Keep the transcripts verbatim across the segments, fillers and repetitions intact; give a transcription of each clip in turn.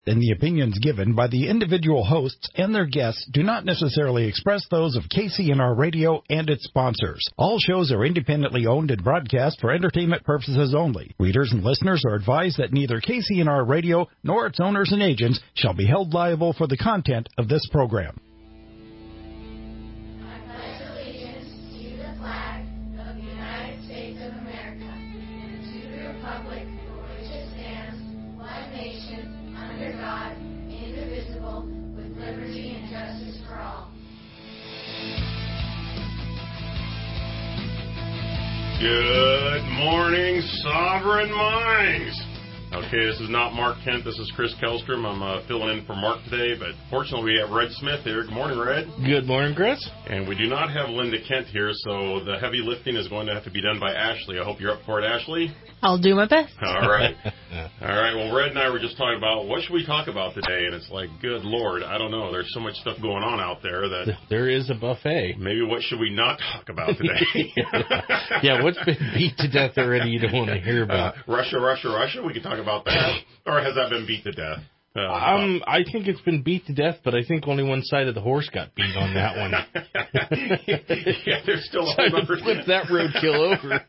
And the opinions given by the individual hosts and their guests do not necessarily express those of K C N R Radio and its sponsors. All shows are independently owned and broadcast for entertainment purposes only. Readers and listeners are advised that neither K C N R Radio nor its owners and agents shall be held liable for the content of this program. Good morning, Sovereign Minds. Okay, this is not Mark Kent. This is Chris Kellstrom. I'm uh, filling in for Mark today, but fortunately we have Red Smith here. Good morning, Red. Good morning, Chris. And we do not have Linda Kent here, so the heavy lifting is going to have to be done by Ashley. I hope you're up for it, Ashley. I'll do my best. All right. All right, well, Red and I were just talking about what should we talk about today, and it's like, good Lord, I don't know. There's so much stuff going on out there that... There is a buffet. Maybe what should we not talk about today? Yeah, what's been beat to death already you don't want to hear about? Uh, Russia, Russia, Russia, we can talk about that. Or has that been beat to death? Uh, um, I think it's been beat to death, but I think only one side of the horse got beat on that one. Yeah, there's still a so whole other... flip that roadkill over.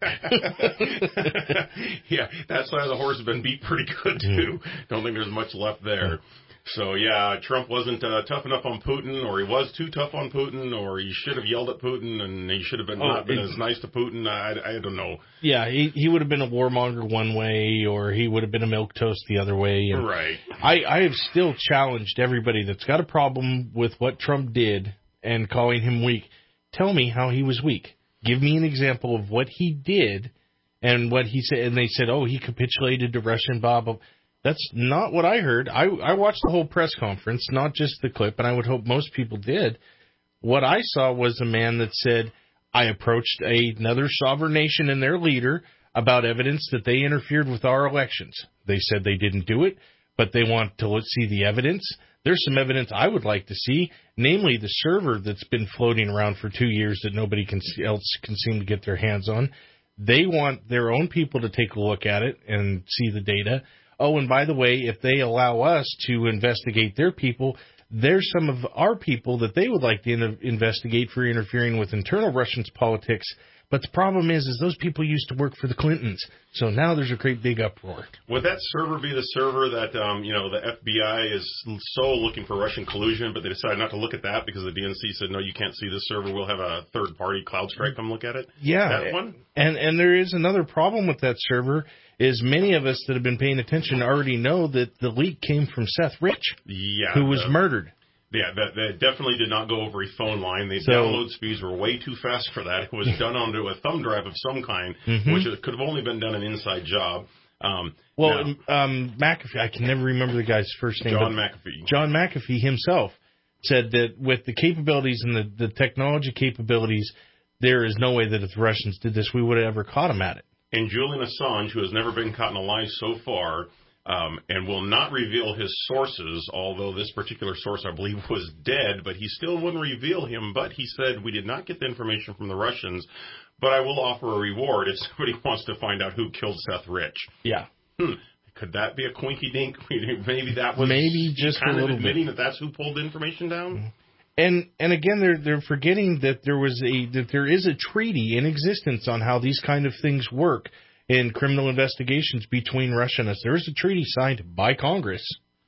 Yeah, that side of the horse has been beat pretty good, too. Don't think there's much left there. So, yeah, Trump wasn't uh, tough enough on Putin, or he was too tough on Putin, or he should have yelled at Putin, and he should have been oh, not been as nice to Putin. I, I don't know. Yeah, he he would have been a warmonger one way, or he would have been a milquetoast the other way. And right. I, I have still challenged everybody that's got a problem with what Trump did and calling him weak. Tell me how he was weak. Give me an example of what he did and what he said. And they said, oh, he capitulated to Russia and blah, blah. That's not what I heard. I, I watched the whole press conference, not just the clip, and I would hope most people did. What I saw was a man that said, I approached a, another sovereign nation and their leader about evidence that they interfered with our elections. They said they didn't do it, but they want to let's see the evidence. There's some evidence I would like to see, namely the server that's been floating around for two years that nobody can, else can seem to get their hands on. They want their own people to take a look at it and see the data. Oh, and by the way, if they allow us to investigate their people, there's some of our people that they would like to in- investigate for interfering with internal Russian politics. But the problem is, is those people used to work for the Clintons. So now there's a great big uproar. Would that server be the server that, um, you know, the F B I is so looking for Russian collusion, but they decided not to look at that because the D N C said, no, you can't see this server. We'll have a third-party CloudStrike come look at it? Yeah. That one? And, and there is another problem with that server is many of us that have been paying attention already know that the leak came from Seth Rich, yeah, who was the, murdered. Yeah, that, that definitely did not go over a phone line. The so, download speeds were way too fast for that. It was done onto a thumb drive of some kind, mm-hmm. which could have only been done an inside job. Um, well, now, um, McAfee, I can never remember the guy's first name. John McAfee. John McAfee himself said that with the capabilities and the, the technology capabilities, there is no way that if the Russians did this, we would have ever caught them at it. And Julian Assange, who has never been caught in a lie so far, um, and will not reveal his sources, although this particular source, I believe, was dead, but he still wouldn't reveal him. But he said, we did not get the information from the Russians, but I will offer a reward if somebody wants to find out who killed Seth Rich. Yeah. Hmm. Could that be a quinky dink? Maybe that was maybe just kind a of little admitting bit. that that's who pulled the information down? Mm-hmm. And and again, they're they're forgetting that there was a that there is a treaty in existence on how these kind of things work in criminal investigations between Russia and us. There is a treaty signed by Congress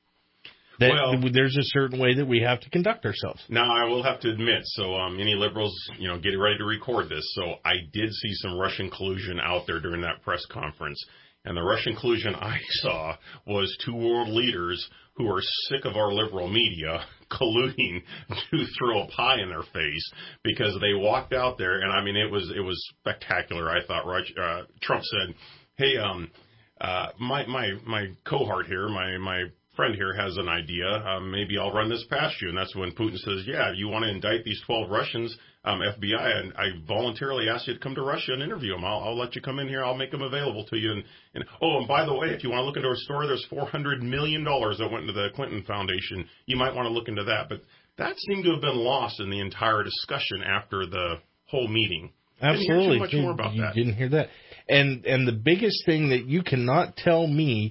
that well, there's a certain way that we have to conduct ourselves. Now, I will have to admit, so um, any liberals, you know, get ready to record this. So I did see some Russian collusion out there during that press conference. And the Russian collusion I saw was two world leaders who are sick of our liberal media colluding to throw a pie in their face because they walked out there, and I mean it was it was spectacular. I thought uh, Trump said, "Hey, um, uh, my my my cohort here, my my friend here has an idea. Um, maybe I'll run this past you." And that's when Putin says, "Yeah, you want to indict these twelve Russians?" Um, F B I, and I voluntarily asked you to come to Russia and interview them. I'll, I'll let you come in here. I'll make them available to you. And, and oh, and by the way, if you want to look into our story, there's four hundred million dollars that went into the Clinton Foundation. You might want to look into that. But that seemed to have been lost in the entire discussion after the whole meeting. Absolutely. Didn't hear too much more about you that. didn't hear that. And and the biggest thing that you cannot tell me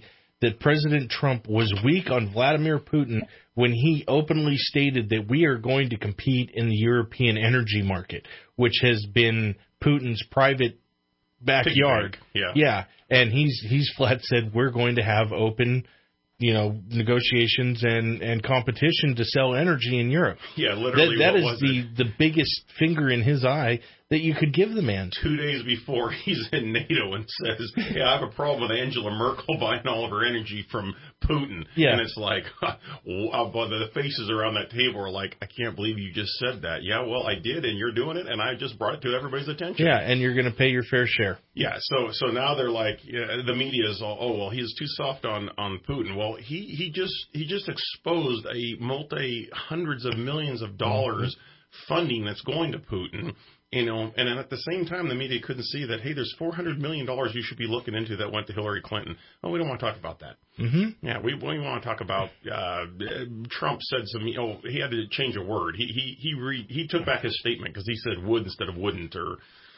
that President Trump was weak on Vladimir Putin when he openly stated that we are going to compete in the European energy market, which has been Putin's private backyard. Yeah. Yeah. And he's he's flat said we're going to have open, you know, negotiations and, and competition to sell energy in Europe. Yeah, literally. That, that what is was the, it? the biggest finger in his eye that you could give the man. Two days before he's in NATO and says, yeah, I have a problem with Angela Merkel buying all of her energy from Putin. Yeah. And it's like, wow, but the faces around that table are like, I can't believe you just said that. Yeah, well, I did, and you're doing it, and I just brought it to everybody's attention. Yeah, and you're going to pay your fair share. Yeah, so so now they're like, yeah, the media is all, oh, well, he's too soft on, on Putin. Well, he, he just he just exposed a multi hundreds of millions of dollars mm-hmm. funding that's going to Putin. You know, and then at the same time, the media couldn't see that, hey, there's four hundred million dollars you should be looking into that went to Hillary Clinton. Oh, we don't want to talk about that. Mm-hmm. Yeah, we, we want to talk about uh, Trump said some, oh, he had to change a word. He he he, re, he took back his statement because he said would instead of wouldn't, or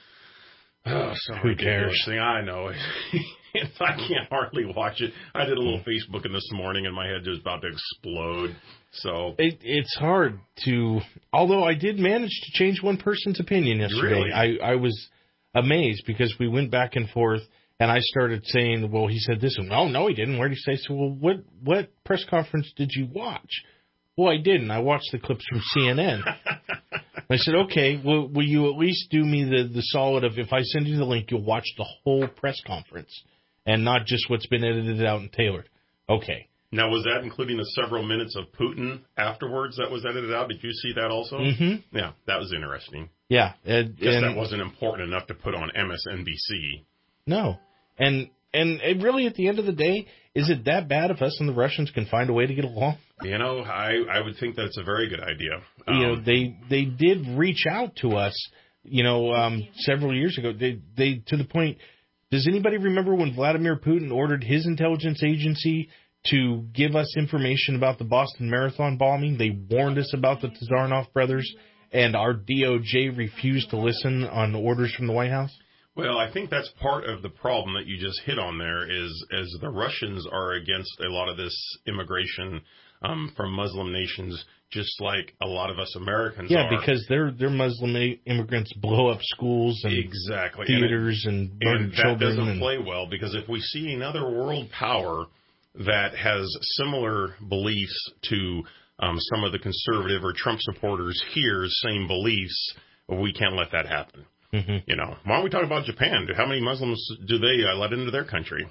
oh, so who cares? Thing. I know. I can't hardly watch it. I did a little Facebooking this morning, and my head was about to explode. So it, it's hard to, although I did manage to change one person's opinion yesterday. Really? I, I was amazed because we went back and forth, and I started saying, well, he said this, and oh, no, he didn't. Where did he say? So, well, what, what press conference did you watch? Well, I didn't. I watched the clips from C N N. I said, okay, well, will you at least do me the, the solid of if I send you the link, you'll watch the whole press conference and not just what's been edited out and tailored. Okay. Now, was that including the several minutes of Putin afterwards that was edited out? Did you see that also? Mm-hmm. Yeah, that was interesting. Yeah. And, Guess and, that wasn't important enough to put on M S N B C. No. And, and and really, at the end of the day, is it that bad if us and the Russians can find a way to get along? You know, I, I would think that it's a very good idea. Um, you know, they they did reach out to us, you know, um, several years ago. They they to the point. Does anybody remember when Vladimir Putin ordered his intelligence agency to give us information about the Boston Marathon bombing? They warned us about the Tsarnaev brothers, and our D O J refused to listen on orders from the White House? Well, I think that's part of the problem that you just hit on there is, is the Russians are against a lot of this immigration um, from Muslim nations, just like a lot of us Americans yeah, are. Yeah, because their their Muslim immigrants blow up schools and exactly. theaters and, and murder and that children. doesn't and, play well, because if we see another world power that has similar beliefs to um, some of the conservative or Trump supporters here, same beliefs, we can't let that happen. Mm-hmm. You know, why don't we talk about Japan? How many Muslims do they uh, let into their country?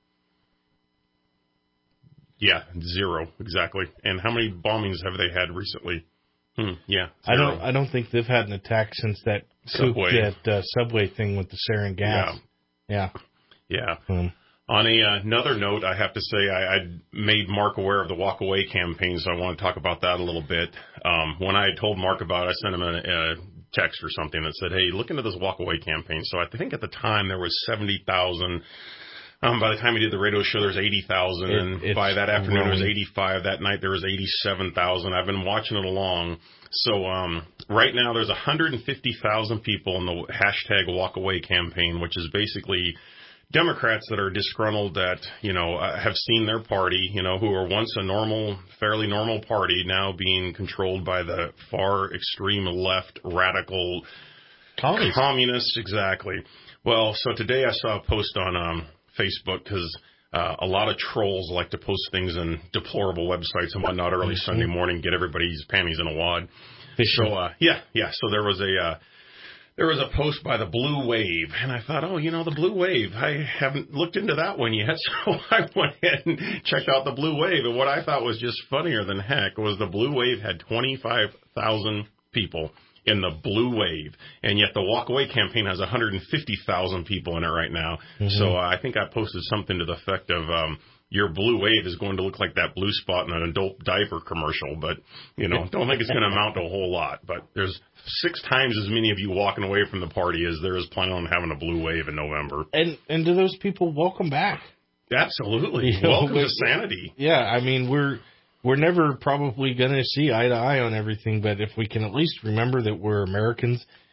Yeah, zero, exactly. And how many bombings have they had recently? Hmm, yeah, zero. I don't. I don't think they've had an attack since that subway, that uh, subway thing with the sarin gas. Yeah, yeah. yeah. Hmm. On a, uh, another note, I have to say I, I made Mark aware of the Walk Away campaign, so I want to talk about that a little bit. Um, when I told Mark about it, I sent him a, a text or something that said, hey, look into this Walk Away campaign. So I think at the time there was seventy thousand. Um, by the time we did the radio show, there was eighty thousand. It, and by that afternoon, growing. There was eighty-five. That night, there was eighty-seven thousand. I've been watching it along. So um, right now, there's one hundred fifty thousand people in the hashtag Walk Away campaign, which is basically Democrats that are disgruntled that, you know, uh, have seen their party, you know, who are once a normal, fairly normal party, now being controlled by the far extreme left radical Communists. communists. Exactly. Well, so today I saw a post on um, Facebook because uh, a lot of trolls like to post things in deplorable websites and whatnot early mm-hmm. Sunday morning, get everybody's panties in a wad. Fishing. So, uh, yeah, yeah. So there was a... Uh, There was a post by the Blue Wave, and I thought, oh, you know, the Blue Wave. I haven't looked into that one yet, so I went ahead and checked out the Blue Wave. And what I thought was just funnier than heck was the Blue Wave had twenty-five thousand people in the Blue Wave, and yet the Walk Away campaign has one hundred fifty thousand people in it right now. Mm-hmm. So uh, I think I posted something to the effect of, um, your Blue Wave is going to look like that blue spot in an adult diaper commercial, but, you know, don't think it's going to amount to a whole lot. But there's six times as many of you walking away from the party as there is planning on having a Blue Wave in November. And and to those people, welcome back. Absolutely. You know, welcome to sanity. Yeah, I mean, we're we're never probably going to see eye to eye on everything, but if we can at least remember that we're Americans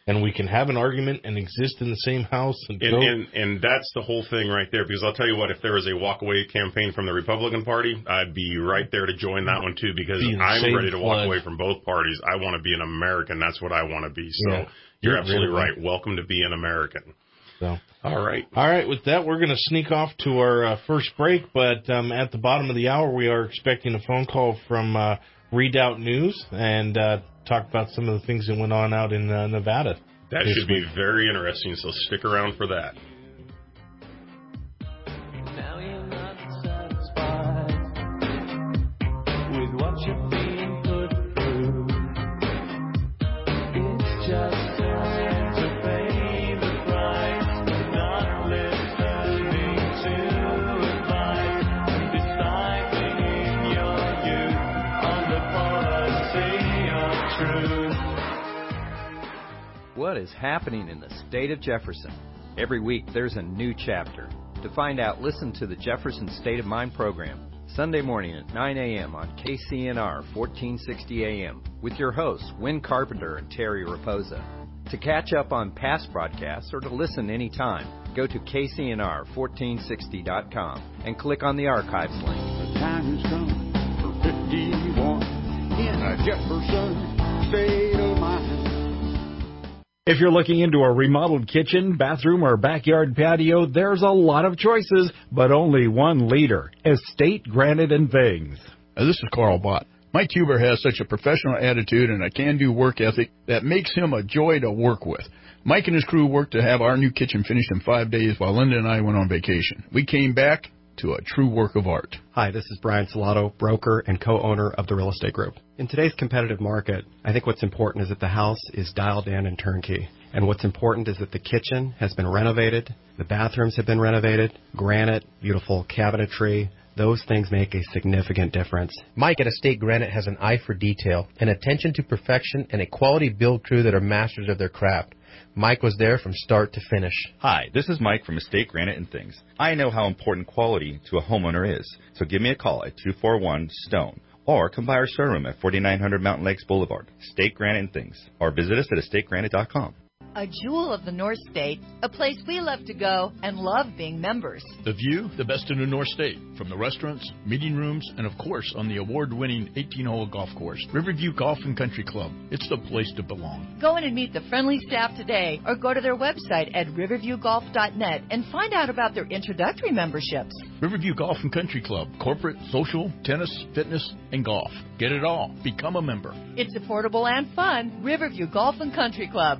and we can have an argument and exist in the same house. And, and, go. and and that's the whole thing right there, because I'll tell you what, if there was a walkaway campaign from the Republican Party, I'd be right there to join that one too, because I'm ready to flood. walk away from both parties. I want to be an American. That's what I want to be. So yeah, you're, you're absolutely really right. Welcome to be an American. So, all right. All right. With that, we're going to sneak off to our uh, first break. But um, at the bottom of the hour, we are expecting a phone call from uh, Redoubt News and uh, talk about some of the things that went on out in uh, Nevada. That should be very interesting, so stick around for that. Now you're not satisfied with what you're being put through. It's just time to pay the price, not listening to advice, deciding your youth on the policy of truth. What is happening in the state of Jefferson? Every week there's a new chapter. To find out, listen to the Jefferson State of Mind program, Sunday morning at nine a.m. on K C N R fourteen sixty A M with your hosts, Win Carpenter and Terry Raposa. To catch up on past broadcasts or to listen anytime, go to K C N R fourteen sixty dot com and click on the archives link. The time has come for fifty-one in a Jefferson State of Mind. If you're looking into a remodeled kitchen, bathroom, or backyard patio, there's a lot of choices, but only one leader, Estate Granite and Things. Now, this is Carl Bott. Mike Huber has such a professional attitude and a can-do work ethic that makes him a joy to work with. Mike and his crew worked to have our new kitchen finished in five days while Linda and I went on vacation. We came back to a true work of art. Hi, this is Brian Salato, broker and co-owner of the Real Estate Group. In today's competitive market, I think what's important is that the house is dialed in and turnkey. And what's important is that the kitchen has been renovated, the bathrooms have been renovated, granite, beautiful cabinetry. Those things make a significant difference. Mike at Estate Granite has an eye for detail, an attention to perfection, and a quality build crew that are masters of their craft. Mike was there from start to finish. Hi, this is Mike from Estate Granite and Things. I know how important quality to a homeowner is, so give me a call at two four one STONE or come by our showroom at forty-nine hundred Mountain Lakes Boulevard, Estate Granite and Things, or visit us at estate granite dot com. A jewel of the North State, a place we love to go and love being members. The view, the best in the North State, from the restaurants, meeting rooms, and of course on the award-winning eighteen-hole golf course, Riverview Golf and Country Club. It's the place to belong. Go in and meet the friendly staff today or go to their website at riverview golf dot net and find out about their introductory memberships. Riverview Golf and Country Club, corporate, social, tennis, fitness, and golf. Get it all. Become a member. It's affordable and fun. Riverview Golf and Country Club.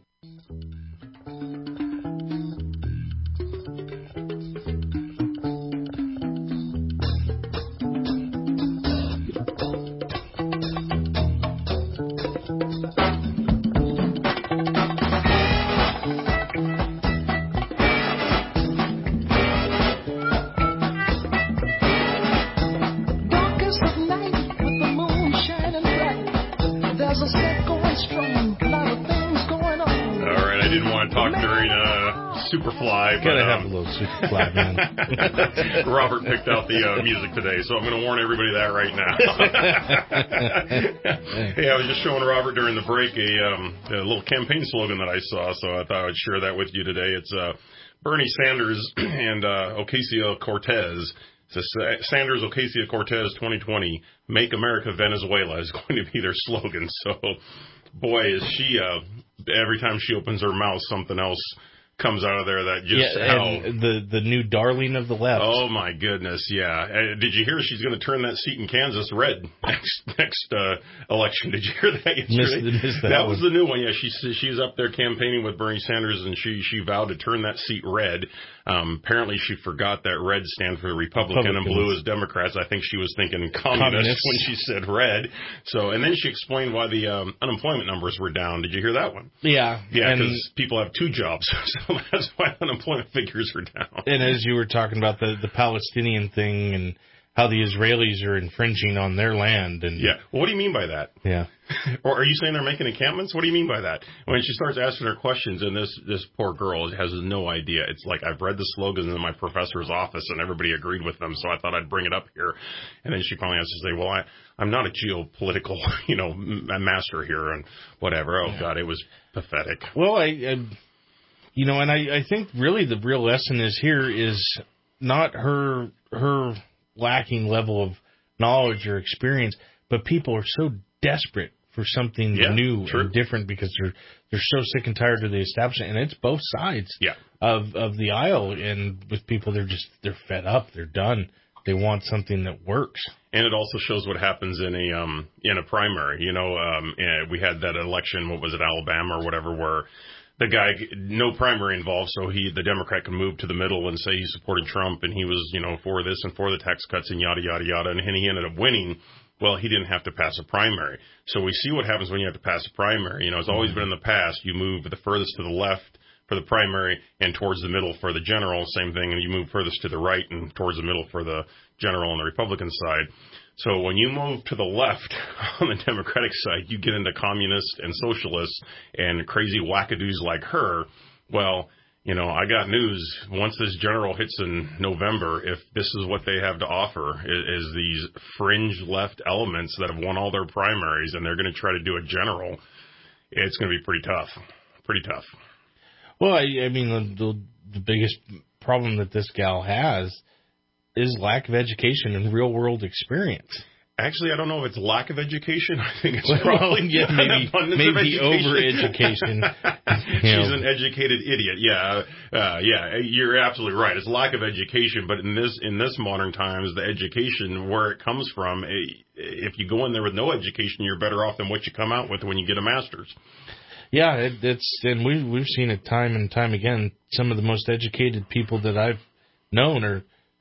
Superfly. Gotta but, have um, a little Superfly, man. Robert picked out the uh, music today, so I'm going to warn everybody that right now. Hey, I was just showing Robert during the break a, um, a little campaign slogan that I saw, so I thought I'd share that with you today. It's uh, Bernie Sanders and uh, Ocasio-Cortez. So Sanders, Ocasio-Cortez twenty twenty, Make America Venezuela is going to be their slogan. So, boy, is she, uh, every time she opens her mouth, something else comes out of there that just yeah, and the the new darling of the left. Oh my goodness, yeah. Uh, did you hear she's going to turn that seat in Kansas red next next uh, election? Did you hear that yesterday? Missed, missed that that one. was the new one. Yeah, she's she's up there campaigning with Bernie Sanders, and she she vowed to turn that seat red. Um, apparently, she forgot that red stand for Republican and blue is Democrats. I think she was thinking communist Communists. when she said red. So, and then she explained why the um, unemployment numbers were down. Did you hear that one? Yeah, yeah, and- because people have two jobs, so that's why unemployment figures are down. And as you were talking about the, the Palestinian thing, and how the Israelis are infringing on their land. And Yeah. Well, what do you mean by that? Yeah. Or are you saying they're making encampments? What do you mean by that? When she starts asking her questions, and this this poor girl has no idea. It's like, I've read the slogans in my professor's office, and everybody agreed with them, so I thought I'd bring it up here. And then she finally has to say, well, I, I'm not a geopolitical, you know, m- master here, and whatever. Oh, God, it was pathetic. Well, I, I you know, and I, I think really the real lesson is here is not her her lacking level of knowledge or experience, but people are so desperate for something Yeah, new true. and different because they're they're so sick and tired of the establishment, and it's both sides Yeah. of of the aisle. And with people, they're just they're fed up, they're done. They want something that works. And it also shows what happens in a um in a primary. You know, um eh, we had that election. What was it, Alabama or whatever, where the guy, no primary involved, so he, the Democrat, can move to the middle and say he supported Trump and he was, you know, for this and for the tax cuts and yada yada yada, and he ended up winning. Well, he didn't have to pass a primary. So we see what happens when you have to pass a primary. You know, it's always been in the past. You move the furthest to the left for the primary and towards the middle for the general, same thing, and you move furthest to the right and towards the middle for the general on the Republican side. So when you move to the left on the Democratic side, you get into communists and socialists and crazy wackadoos like her. Well, you know, I got news. Once this general hits in November, if this is what they have to offer, is, is these fringe left elements that have won all their primaries and they're going to try to do a general, it's going to be pretty tough. Pretty tough. Well, I, I mean, the, the the biggest problem that this gal has is lack of education and real world experience. Actually, I don't know if it's lack of education. I think it's Well, probably yeah, an maybe abundance of maybe education. over-education. She's an educated idiot. Yeah, uh, yeah, you're absolutely right. It's lack of education, but in this in this modern times, the education where it comes from, eh, if you go in there with no education, you're better off than what you come out with when you get a master's. Yeah, it, it's and we've we've seen it time and time again. Some of the most educated people that I've known are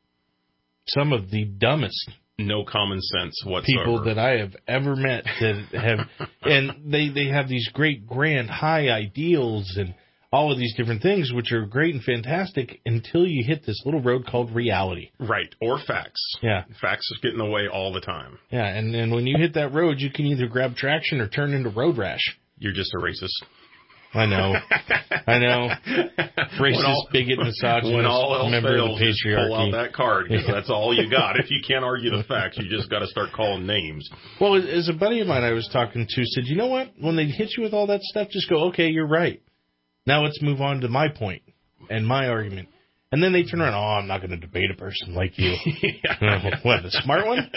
some of the dumbest. No common sense whatsoever. People that I have ever met that have, and they, they have these great, grand, high ideals and all of these different things, which are great and fantastic until you hit this little road called reality. Right, or facts. Yeah. Facts is getting in the way all the time. Yeah, and, and when you hit that road, you can either grab traction or turn into road rash. You're just a racist. I know. I know. Racist, all, bigot, misogynist, when all else member fails, of the just patriarchy. pull out that card, because Yeah. that's all you got. If you can't argue the facts, you just got to start calling names. Well, as a buddy of mine I was talking to said, you know what? When they hit you with all that stuff, just go, okay, you're right. Now let's move on to my point and my argument. And then they turn around, oh, I'm not going to debate a person like you. Yeah. What, the smart one?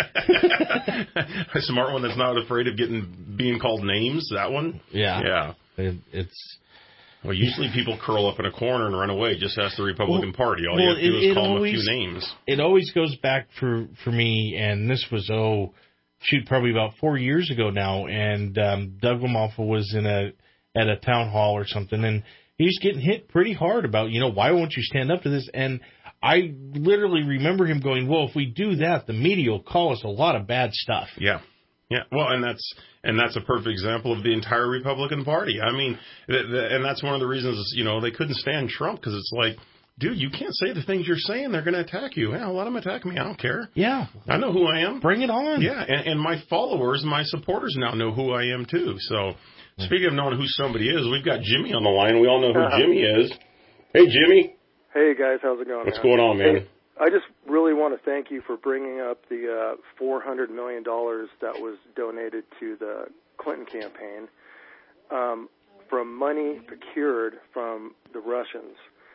A smart one that's not afraid of getting being called names, that one? Yeah. Yeah. It, it's... Well, usually people curl up in a corner and run away. Just ask the Republican Well, Party. All well, you have to do it- is it call always- them a few names. It always goes back for, for me, and this was, oh, shoot, probably about four years ago now, and um, Doug Lamalfa was in a at a town hall or something, and he was getting hit pretty hard about, you know, why won't you stand up to this? And I literally remember him going, well, if we do that, the media will call us a lot of bad stuff. Yeah. Yeah, well, and that's and that's a perfect example of the entire Republican Party. I mean, th- th- and that's one of the reasons, you know, they couldn't stand Trump, because it's like, dude, you can't say the things you're saying. They're going to attack you. Yeah, let them attack me. I don't care. Yeah. I know who I am. Bring it on. Yeah, and, and my followers, my supporters now know who I am, too. So, speaking of knowing who somebody is, we've got Jimmy on the line. We all know who Uh-huh. Jimmy is. Hey, Jimmy. Hey guys, how's it going? What's man? going on, man? Hey, I just really want to thank you for bringing up the uh, four hundred million dollars that was donated to the Clinton campaign um, from money procured from the Russians.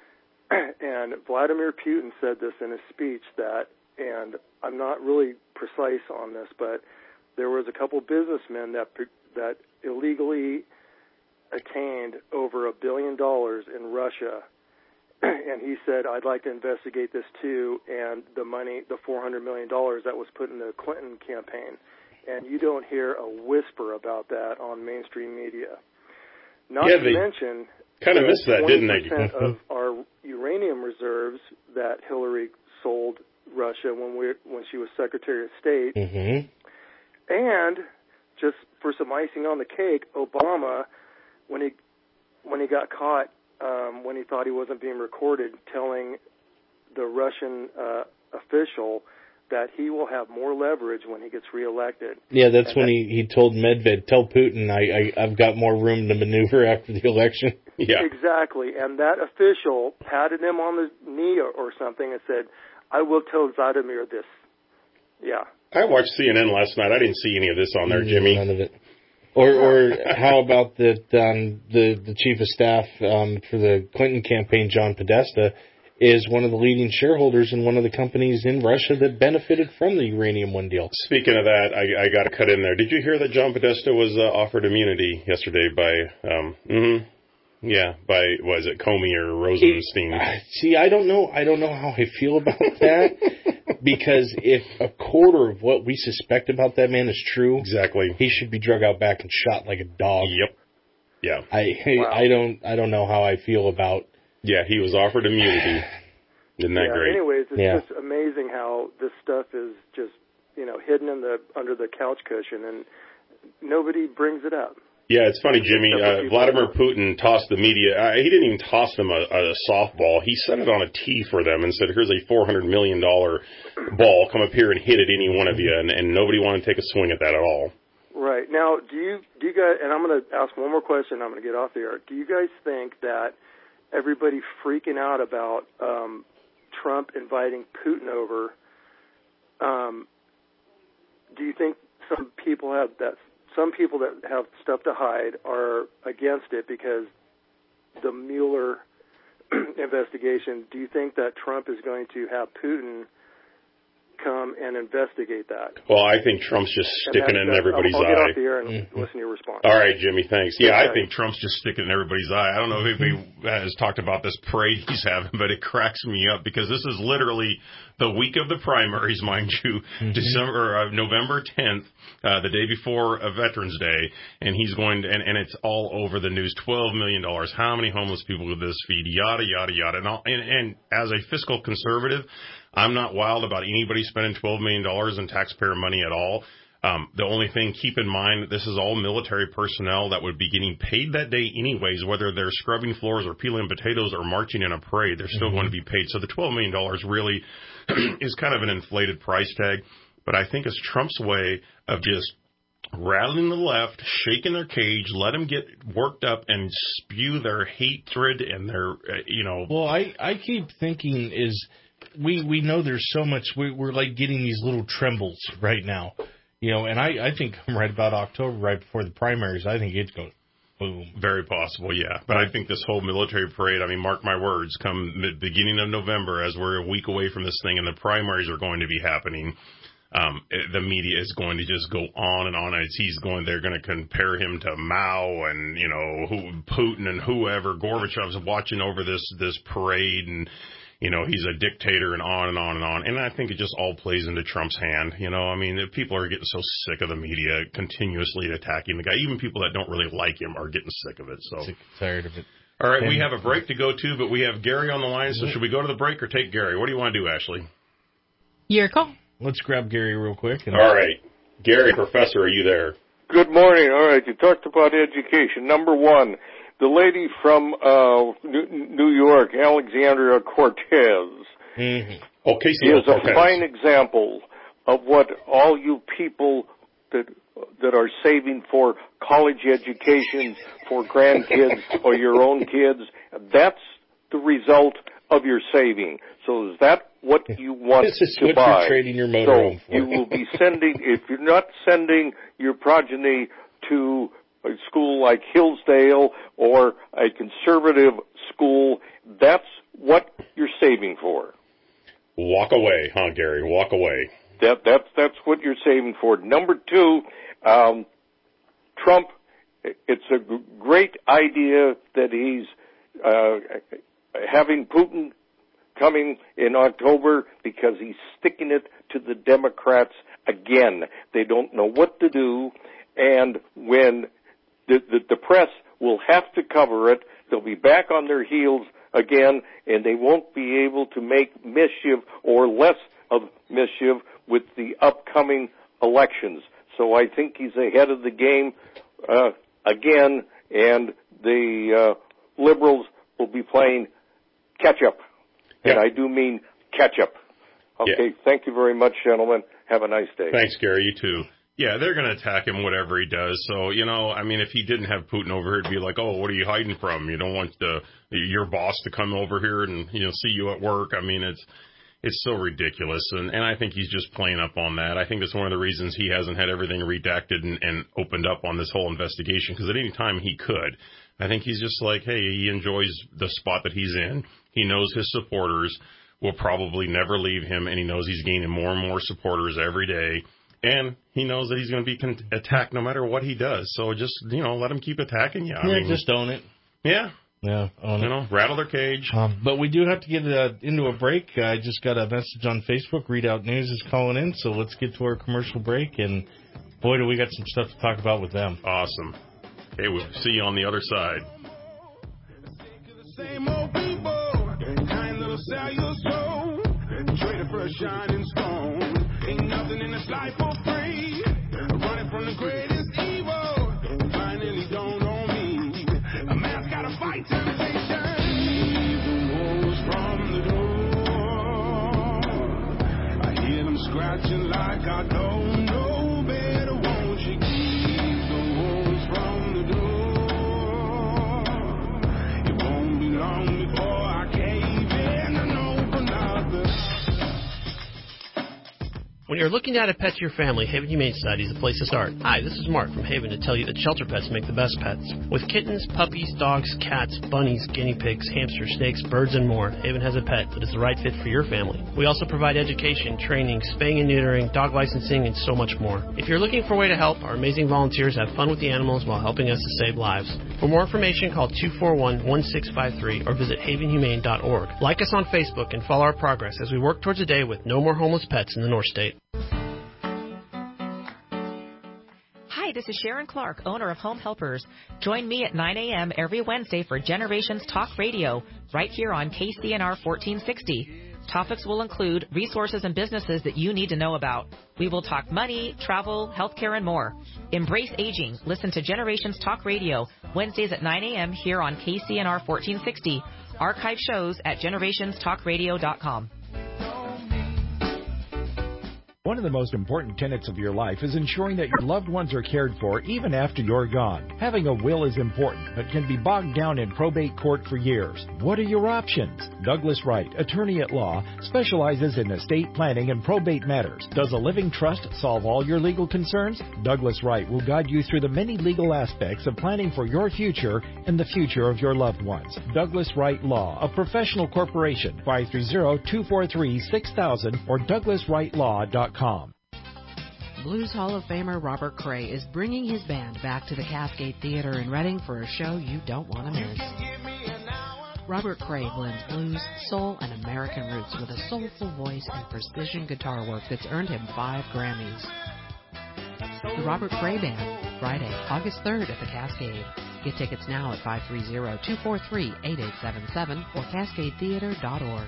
And Vladimir Putin said this in his speech that, and I'm not really precise on this, but there was a couple businessmen that that illegally attained over a billion dollars in Russia. And he said, I'd like to investigate this too, and the money, the four hundred million dollars that was put in the Clinton campaign. And you don't hear a whisper about that on mainstream media. Not Yeah, to they mention, kinda missed that, didn't they? twenty percent of our uranium reserves that Hillary sold Russia when we when she was Secretary of State. Mm-hmm. And just for some icing on the cake, Obama, when he when he got caught, um, when he thought he wasn't being recorded, telling the Russian uh, official that he will have more leverage when he gets reelected. Yeah, that's And when that, he, he told Medved, tell Putin I, I, I've got more room to maneuver after the election. Yeah. Exactly. And that official patted him on the knee or, or something and said, I will tell Vladimir this. Yeah. I watched C N N last night. I didn't see any of this on there, Jimmy. None of it. Or, or how about that um, the, the chief of staff um, for the Clinton campaign, John Podesta, is one of the leading shareholders in one of the companies in Russia that benefited from the Uranium One deal. Speaking of that, I, I got to cut in there. Did you hear that John Podesta was uh, offered immunity yesterday by, um, mm-hmm, yeah, by, was it Comey or Rosenstein? It, see, I don't know. I don't know how I feel about that. Because if a quarter of what we suspect about that man is true, exactly, he should be drug out back and shot like a dog. Yep. Yeah. I wow. I don't I don't know how I feel about. Yeah, he was offered immunity. Isn't that yeah, great? Anyways, it's yeah. just amazing how this stuff is just, you know, hidden in the under the couch cushion and nobody brings it up. Yeah, it's funny, Jimmy. Uh, Vladimir Putin tossed the media. Uh, he didn't even toss them a, a softball. He set it on a tee for them and said, here's a four hundred million dollars ball. Come up here and hit it, any one of you. And, and nobody wanted to take a swing at that at all. Right. Now, do you, do you guys, and I'm going to ask one more question, I'm going to get off the air. Do you guys think that everybody freaking out about um, Trump inviting Putin over, um, do you think some people have that, some people that have stuff to hide are against it because the Mueller investigation, do you think that Trump is going to have Putin come and investigate that? Well, I think Trump's just sticking it in everybody's I'll, I'll eye. get off the air and mm-hmm. listen to your response. All right, Jimmy, thanks. Yeah, okay. I think Trump's just sticking it in everybody's eye. I don't know if anybody has talked about this parade he's having, but it cracks me up because this is literally the week of the primaries, mind you, mm-hmm. December, uh, November tenth, uh, the day before uh, Veterans Day, and he's going to, and, and it's all over the news, twelve million dollars. How many homeless people will this feed? Yada, yada, yada. And, all, and, and as a fiscal conservative, I'm not wild about anybody spending twelve million dollars in taxpayer money at all. Um, the only thing, keep in mind, this is all military personnel that would be getting paid that day anyways, whether they're scrubbing floors or peeling potatoes or marching in a parade, they're still mm-hmm. going to be paid. So the twelve million dollars really is kind of an inflated price tag. But I think it's Trump's way of just rattling the left, shaking their cage, let them get worked up and spew their hatred and their, uh, you know. Well, I, I keep thinking is we, we know there's so much, we, we're like getting these little trembles right now. You know, and I, I think right about October, right before the primaries, I think it goes boom. Very possible, yeah. But I think this whole military parade, I mean, mark my words, come mid- beginning of November, as we're a week away from this thing and the primaries are going to be happening, um, it, the media is going to just go on and on. As he's going, they're going to compare him to Mao and, you know, who, Putin and whoever. Gorbachev's watching over this, this parade and, you know, he's a dictator and on and on and on. And I think it just all plays into Trump's hand. You know, I mean, people are getting so sick of the media continuously attacking the guy. Even people that don't really like him are getting sick of it. So sick, tired of it. All right, and we have a break to go to, but we have Gary on the line. So should we go to the break or take Gary? What do you want to do, Ashley? Your call. Let's grab Gary real quick. And all right. Gary, Professor, are you there? Good morning. All right, you talked about education. Number one, the lady from uh, New York, Alexandria Cortez, mm-hmm. okay, is a fine example of what all you people that that are saving for college education for grandkids or your own kids, that's the result of your saving. So is that what you want this is to what buy? You're trading your motor so home for. You will be sending, if you're not sending your progeny to a school like Hillsdale or a conservative school, that's what you're saving for. Walk away, huh, Gary? Walk away. That that's that's what you're saving for. Number two, um, Trump. It's a g- great idea that he's uh, having Putin coming in October because he's sticking it to the Democrats again. They don't know what to do, and when The, the, the press will have to cover it. They'll be back on their heels again, and they won't be able to make mischief or less of mischief with the upcoming elections. So I think he's ahead of the game uh, again, and the uh, liberals will be playing catch-up. Yeah. And I do mean catch-up. Okay, Yeah. thank you very much, gentlemen. Have a nice day. Thanks, Gary. You too. Yeah, they're going to attack him whatever he does. So, you know, I mean, if he didn't have Putin over here, it'd be like, oh, what are you hiding from? You don't want the your boss to come over here and, you know, see you at work. I mean, it's it's so ridiculous. And, and I think he's just playing up on that. I think that's one of the reasons he hasn't had everything redacted and, and opened up on this whole investigation, because at any time he could. I think he's just like, hey, he enjoys the spot that he's in. He knows his supporters will probably never leave him, and he knows he's gaining more and more supporters every day. And he knows that he's going to be con- attacked no matter what he does. So just, you know, let him keep attacking you. I yeah, mean, just own it. Yeah. Yeah, own You it. know, rattle their cage. Um, but we do have to get uh, into a break. I just got a message on Facebook. Readout News is calling in, so let's get to our commercial break. And, boy, do we got some stuff to talk about with them. Awesome. Hey, we'll see you on the other side. Same old people, kind little sell your soul, traded for a shining stone. Ain't nothing in this life for free. Running from the greatest evil, finally don't own me. A man's gotta fight temptation. Leave the wolves from the door. I hear them scratching like I don't know better. Won't you keep the wolves from the door? Long before I cave in and open up the... When you're looking to add a pet to your family, Haven Humane Society is the place to start. Hi, this is Mark from Haven to tell you that shelter pets make the best pets. With kittens, puppies, dogs, cats, bunnies, guinea pigs, hamsters, snakes, birds, and more, Haven has a pet that is the right fit for your family. We also provide education, training, spaying and neutering, dog licensing, and so much more. If you're looking for a way to help, our amazing volunteers have fun with the animals while helping us to save lives. For more information, call two four one, one six five three or visit haven humane dot org. Like us on Facebook and follow our progress as we work towards a day with no more homeless pets in the North State. Hi, this is Sharon Clark, owner of Home Helpers. Join me at nine a.m. every Wednesday for Generations Talk Radio, right here on K C N R fourteen sixty. Topics will include resources and businesses that you need to know about. We will talk money, travel, healthcare, and more. Embrace aging. Listen to Generations Talk Radio, Wednesdays at nine a.m. here on K C N R fourteen sixty. Archive shows at generations talk radio dot com. One of the most important tenets of your life is ensuring that your loved ones are cared for even after you're gone. Having a will is important, but can be bogged down in probate court for years. What are your options? Douglas Wright, attorney at law, specializes in estate planning and probate matters. Does a living trust solve all your legal concerns? Douglas Wright will guide you through the many legal aspects of planning for your future and the future of your loved ones. Douglas Wright Law, a professional corporation, five three zero, two four three, six thousand or douglas wright law dot com. Blues Hall of Famer Robert Cray is bringing his band back to the Cascade Theater in Reading for a show you don't want to miss. Robert Cray blends blues, soul, and American roots with a soulful voice and precision guitar work that's earned him five Grammys. The Robert Cray Band, Friday, August third at the Cascade. Get tickets now at five three zero, two four three, eight eight seven seven or cascade theater dot org.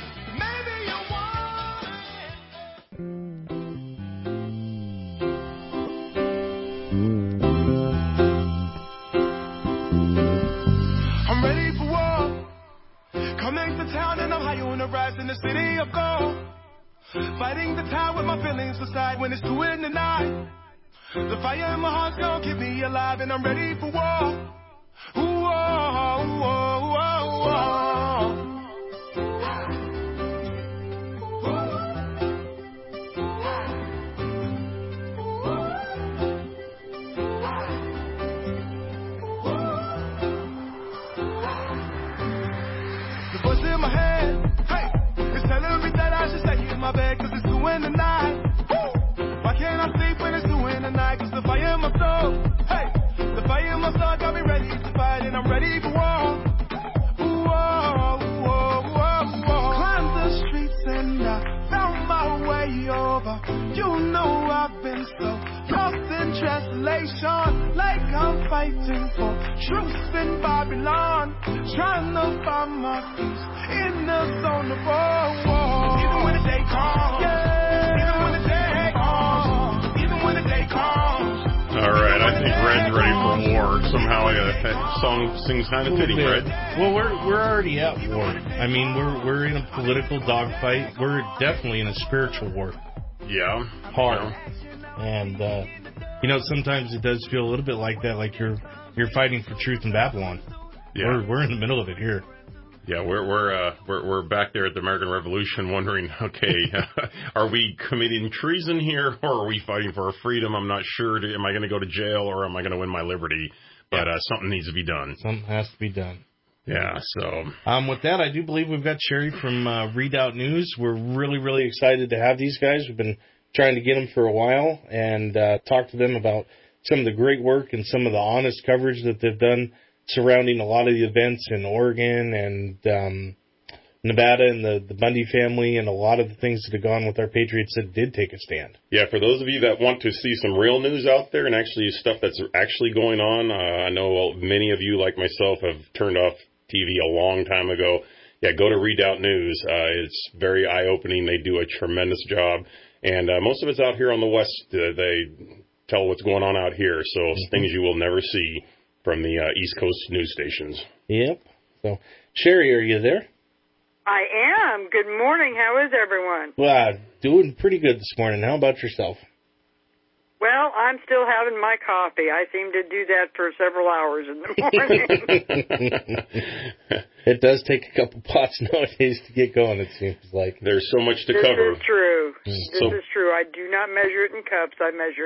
I'm ready for war. Coming to town and I'm high on the rise in the city of gold. Fighting the tide with my feelings aside when it's two in the night. The fire in my heart's gonna keep me alive and I'm ready for war. Ooh, oh, oh, oh, oh. The voice in my head, hey, it's telling me that I should stay in my bed cause it's two in the night. Why can't I sleep when it's two in the night? Cause the fire in my soul, hey, the fire in my soul got me ready to fight and I'm ready for war. Ooh, oh, oh, oh, oh. Climbed the streets and I found my way over. You know I've been so lost in translation, like I'm fighting for truth in Babylon, trying to find my peace in the zone of war. Even when the day comes, yeah. Even when the day comes, even when the day comes. All right, I think Red's ready for war. Somehow uh, that song sings kind of fitting, Red. Well, we're we're already at war. I mean, we're we're in a political dogfight. We're definitely in a spiritual war. Yeah. Hard. Yeah. And uh, you know, sometimes it does feel a little bit like that, like you're you're fighting for truth in Babylon. Yeah. We're we're in the middle of it here. Yeah, we're we're uh, we're we're back there at the American Revolution, wondering, okay, are we committing treason here, or are we fighting for our freedom? I'm not sure. Am I going to go to jail, or am I going to win my liberty? But uh, something needs to be done. Something has to be done. Yeah. So, um, with that, I do believe we've got Sherry from uh, Readout News. We're really, really excited to have these guys. We've been trying to get them for a while and uh, talk to them about some of the great work and some of the honest coverage that they've done surrounding a lot of the events in Oregon and um, Nevada and the, the Bundy family and a lot of the things that have gone with our Patriots that did take a stand. Yeah, for those of you that want to see some real news out there and actually stuff that's actually going on, uh, I know many of you, like myself, have turned off T V a long time ago. Yeah, go to Readout News. Uh, it's very eye-opening. They do a tremendous job. And uh, most of it's out here on the West. Uh, they tell what's going on out here, so mm-hmm. things you will never see from the uh, East Coast news stations. Yep. So, Sherry, are you there? I am. Good morning. How is everyone? Well, doing pretty good this morning. How about yourself? Well, I'm still having my coffee. I seem to do that for several hours in the morning. It does take a couple pots nowadays to get going, it seems like. There's so much to this cover. This is true. Mm. This So, is true. I do not measure it in cups. I measure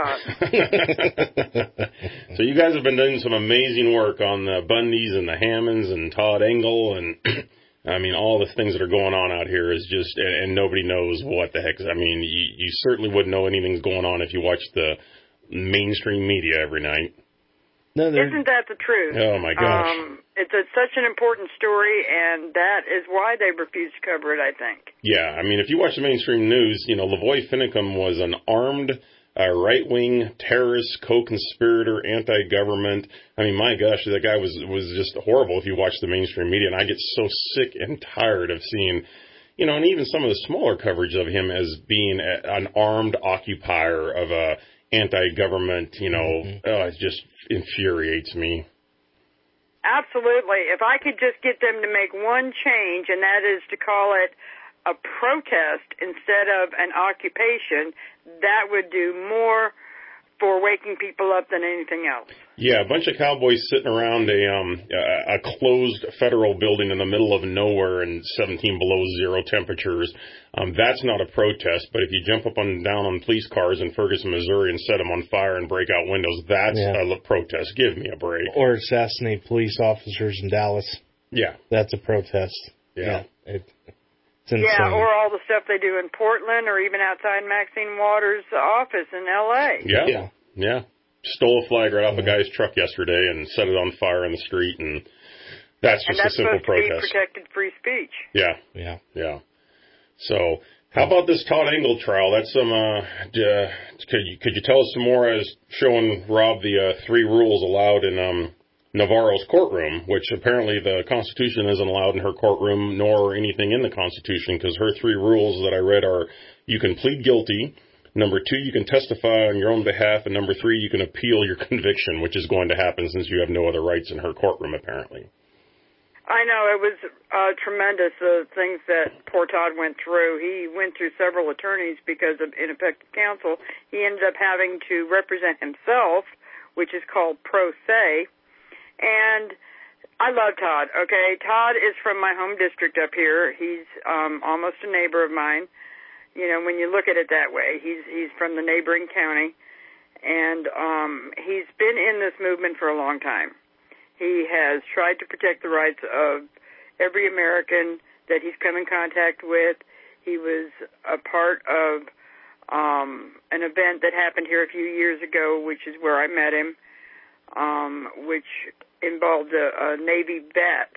it in pots. so you guys have been doing some amazing work on the Bundys and the Hammonds and Todd Engel and... I mean, all the things that are going on out here is just, and, and nobody knows what the heck. I mean, you, you certainly wouldn't know anything's going on if you watched the mainstream media every night. No, Isn't that the truth? Oh, my gosh. Um, it's a, such an important story, and that is why they refuse to cover it, I think. Yeah, I mean, if you watch the mainstream news, you know, Lavoy Finicum was an armed uh, right-wing terrorist, co-conspirator, anti-government. I mean, my gosh, that guy was was just horrible if you watch the mainstream media. And I get so sick and tired of seeing, you know, and even some of the smaller coverage of him as being a, an armed occupier of a anti-government, you know, mm-hmm. oh, it just infuriates me. Absolutely. If I could just get them to make one change, and that is to call it a protest instead of an occupation, that would do more for waking people up than anything else. Yeah, a bunch of cowboys sitting around a um a closed federal building in the middle of nowhere in seventeen below zero temperatures. Um, that's not a protest, but if you jump up and down on police cars in Ferguson, Missouri and set them on fire and break out windows, that's yeah. a protest. Give me a break. Or assassinate police officers in Dallas. Yeah. That's a protest. Yeah. yeah it, it's insane. Yeah, or all the stuff they do in Portland or even outside Maxine Waters' office in L A. Yeah. Yeah. Yeah. Stole a flag right off a guy's truck yesterday and set it on fire in the street, and that's just and that's a simple supposed protest. To be protected free speech. Yeah. Yeah. Yeah. So, how about this Todd Engel trial? That's some, uh, uh, could you, could you tell us some more as showing Rob the, uh, three rules allowed in, um, Navarro's courtroom, which apparently the Constitution isn't allowed in her courtroom, nor anything in the Constitution, because her three rules that I read are you can plead guilty, number two, you can testify on your own behalf, and number three, you can appeal your conviction, which is going to happen since you have no other rights in her courtroom, apparently. I know, it was uh, tremendous, the things that poor Todd went through. He went through several attorneys because of ineffective counsel. He ended up having to represent himself, which is called pro se. And I love Todd, okay? Todd is from my home district up here. He's um, almost a neighbor of mine. You know, when you look at it that way, he's he's from the neighboring county. And um, he's been in this movement for a long time. He has tried to protect the rights of every American that he's come in contact with. He was a part of um, an event that happened here a few years ago, which is where I met him, um, which involved a, a Navy vet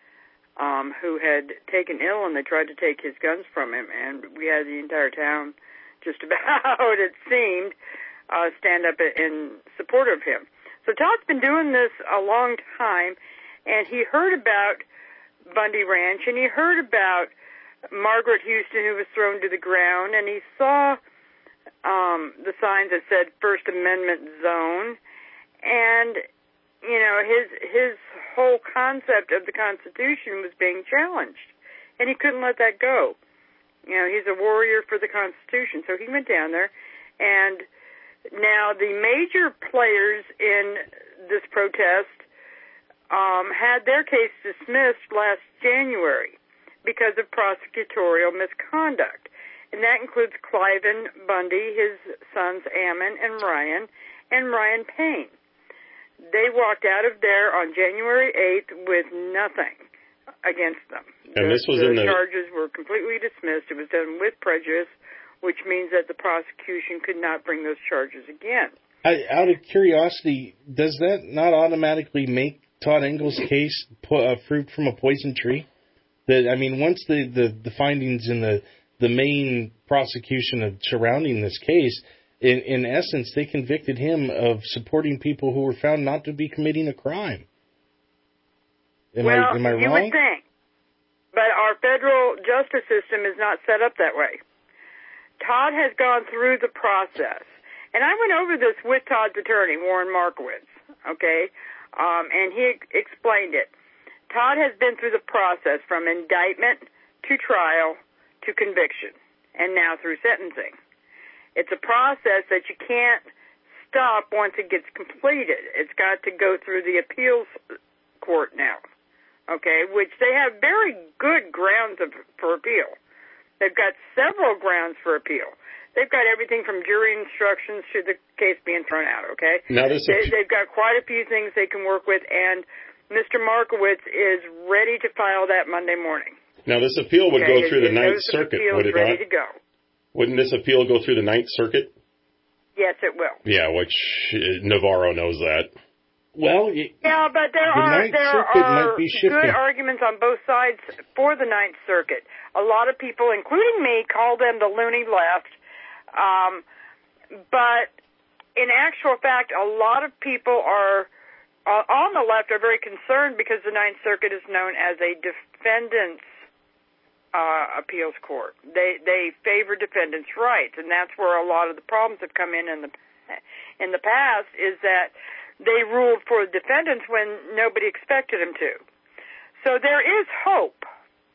um, who had taken ill, and they tried to take his guns from him. And we had the entire town, just about, it seemed, uh, stand up in support of him. So Todd's been doing this a long time, and he heard about Bundy Ranch, and he heard about Margaret Houston, who was thrown to the ground, and he saw um, the signs that said First Amendment Zone, and you know his his whole concept of the Constitution was being challenged, and he couldn't let that go. You know, he's a warrior for the Constitution, so he went down there, and now the major players in this protest um, had their case dismissed last January because of prosecutorial misconduct. And that includes Cliven Bundy, his sons Ammon and Ryan, and Ryan Payne. They walked out of there on January eighth with nothing against them. And the, this was the in the charges were completely dismissed. It was done with prejudice, which means that the prosecution could not bring those charges again. I, out of curiosity, does that not automatically make Todd Engel's case po- uh, fruit from a poison tree? That I mean, once the, the, the findings in the the main prosecution of surrounding this case, in, in essence, they convicted him of supporting people who were found not to be committing a crime. Am well, I am I you wrong? would think, but our federal justice system is not set up that way. Todd has gone through the process, and I went over this with Todd's attorney, Warren Markowitz, okay, um, and he explained it. Todd has been through the process from indictment to trial to conviction, and now through sentencing. It's a process that you can't stop once it gets completed. It's got to go through the appeals court now, okay, which they have very good grounds of, for appeal. They've got several grounds for appeal. They've got everything from jury instructions to the case being thrown out, okay? Now this they, they've got quite a few things they can work with, and Mister Markowitz is ready to file that Monday morning. Now this appeal would okay? go through His, the Ninth his Circuit, appeal would is it ready not? to go. Wouldn't this appeal go through the Ninth Circuit? Yes, it will. Yeah, which uh, Navarro knows that. Well, it, yeah, but there the are Ninth there Circuit are might be shifting. good arguments on both sides for the Ninth Circuit. A lot of people, including me, call them the loony left. Um, but in actual fact, a lot of people are uh, on the left are very concerned because the Ninth Circuit is known as a defendant's uh, appeals court. They they favor defendants' rights, and that's where a lot of the problems have come in in the in the past. Is that they ruled for defendants when nobody expected them to. So there is hope.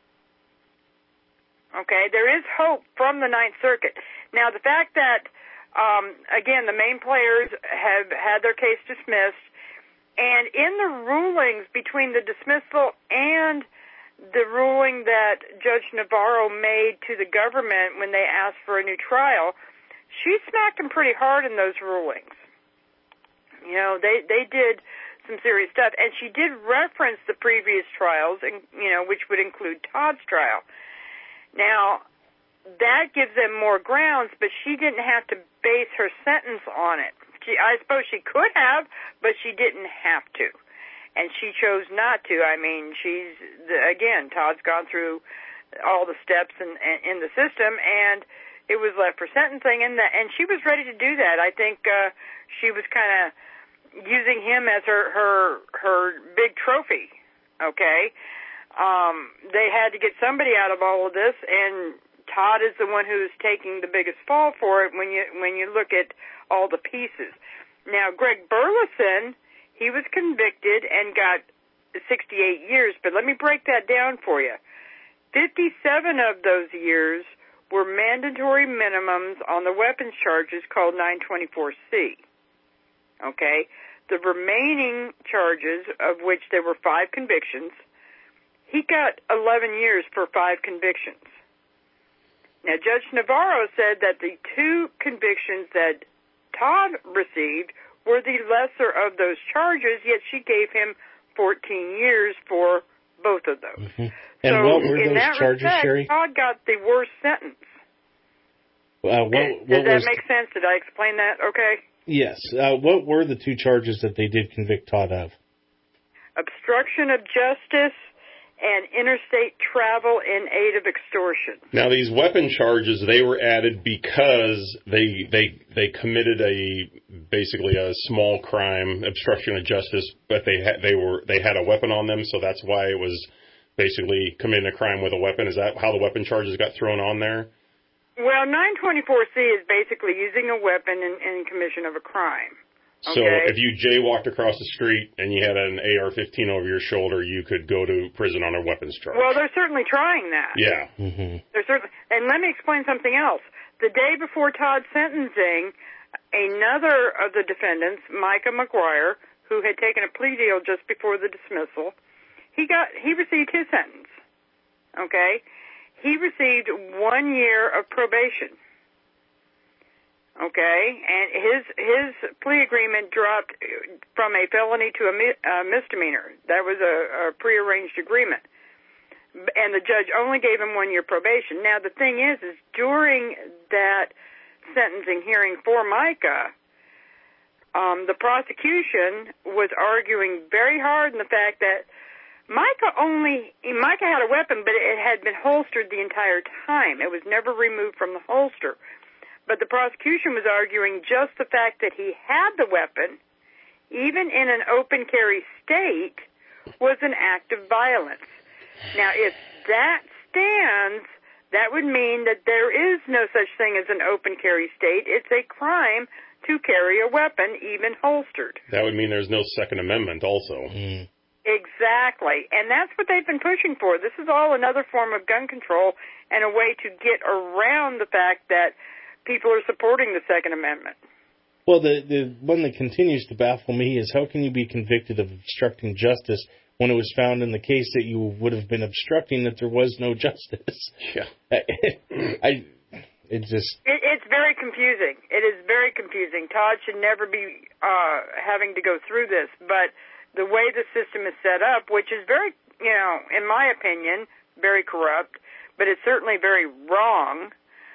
Okay, there is hope from the Ninth Circuit. Now, the fact that, um, again, the main players have had their case dismissed, and in the rulings between the dismissal and the ruling that Judge Navarro made to the government when they asked for a new trial, she smacked them pretty hard in those rulings. You know, they, they did some serious stuff, and she did reference the previous trials, and you know, which would include Todd's trial. Now, that gives them more grounds, but she didn't have to base her sentence on it. She, I suppose she could have, but she didn't have to. And she chose not to. I mean, she's, again, Todd's gone through all the steps in, in the system, and it was left for sentencing, and, the, and she was ready to do that. I think uh, she was kind of using him as her, her, her big trophy, okay? Um, they had to get somebody out of all of this, and Todd is the one who's taking the biggest fall for it when you when you look at all the pieces. Now, Greg Burleson, he was convicted and got sixty-eight years, but let me break that down for you. fifty-seven of those years were mandatory minimums on the weapons charges called nine twenty-four C. Okay? The remaining charges, of which there were five convictions, he got eleven years for five convictions. Now, Judge Navarro said that the two convictions that Todd received were the lesser of those charges, yet she gave him fourteen years for both of those. Mm-hmm. And so what were in those that charges, respect, Sherry? Todd got the worst sentence. Uh, what, Does what that was, make sense? Did I explain that okay? Yes. Uh, what were the two charges that they did convict Todd of? Obstruction of justice and interstate travel in aid of extortion. Now, these weapon charges, they were added because they they they committed a basically a small crime, obstruction of justice, but they had they were they had a weapon on them, so that's why it was basically committing a crime with a weapon. Is that how the weapon charges got thrown on there? Well, nine twenty-four C is basically using a weapon in, in commission of a crime. So Okay. if you jaywalked across the street and you had an A R fifteen over your shoulder, you could go to prison on a weapons charge. Well, they're certainly trying that. Yeah. Mm-hmm. They're certainly, and let me explain something else. The day before Todd's sentencing, another of the defendants, Micah McGuire, who had taken a plea deal just before the dismissal, he got he received his sentence. Okay, he received one year of probation. Okay, and his his plea agreement dropped from a felony to a, mi- a misdemeanor. That was a, a prearranged agreement, and the judge only gave him one year probation. Now the thing is, is during that sentencing hearing for Micah, um, the prosecution was arguing very hard in the fact that Micah only Micah had a weapon, but it had been holstered the entire time. It was never removed from the holster. But the prosecution was arguing just the fact that he had the weapon, even in an open carry state, was an act of violence. Now, if that stands, that would mean that there is no such thing as an open carry state. It's a crime to carry a weapon, even holstered. That would mean there's no Second Amendment also. Mm. Exactly. And that's what they've been pushing for. This is all another form of gun control and a way to get around the fact that people are supporting the Second Amendment. Well, the, the one that continues to baffle me is how can you be convicted of obstructing justice when it was found in the case that you would have been obstructing that there was no justice? Yeah. I, it just... It, it's very confusing. It is very confusing. Todd should never be uh, having to go through this, but the way the system is set up, which is very, you know, in my opinion, very corrupt, but it's certainly very wrong.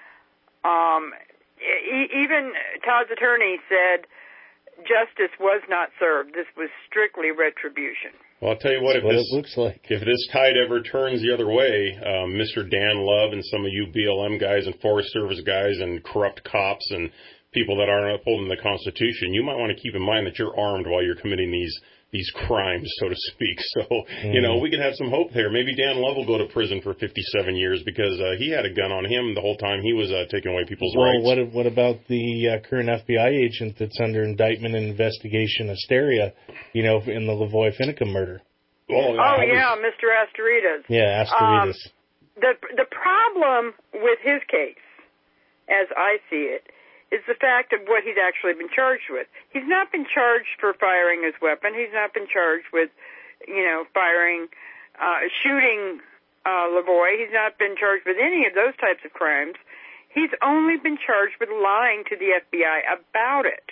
Um, e- even Todd's attorney said justice was not served. This was strictly retribution. Well, I'll tell you what, if what this it looks like. if this tide ever turns the other way, um, Mister Dan Love and some of you B L M guys and Forest Service guys and corrupt cops and people that aren't upholding the Constitution, you might want to keep in mind that you're armed while you're committing these these crimes, so to speak. So, mm. you know, we could have some hope there. Maybe Dan Love will go to prison for fifty-seven years because uh, he had a gun on him the whole time he was uh, taking away people's well, rights. Well, what, what about the uh, current F B I agent that's under indictment and investigation, Asteria, you know, in the Lavoy Finicum murder? Well, oh, was... yeah, Mister Asteritas. Yeah, Asteritas. Um, the, the problem with his case, as I see it, is the fact of what he's actually been charged with. He's not been charged for firing his weapon. He's not been charged with, you know, firing, uh, shooting uh, Lavoy. He's not been charged with any of those types of crimes. He's only been charged with lying to the F B I about it.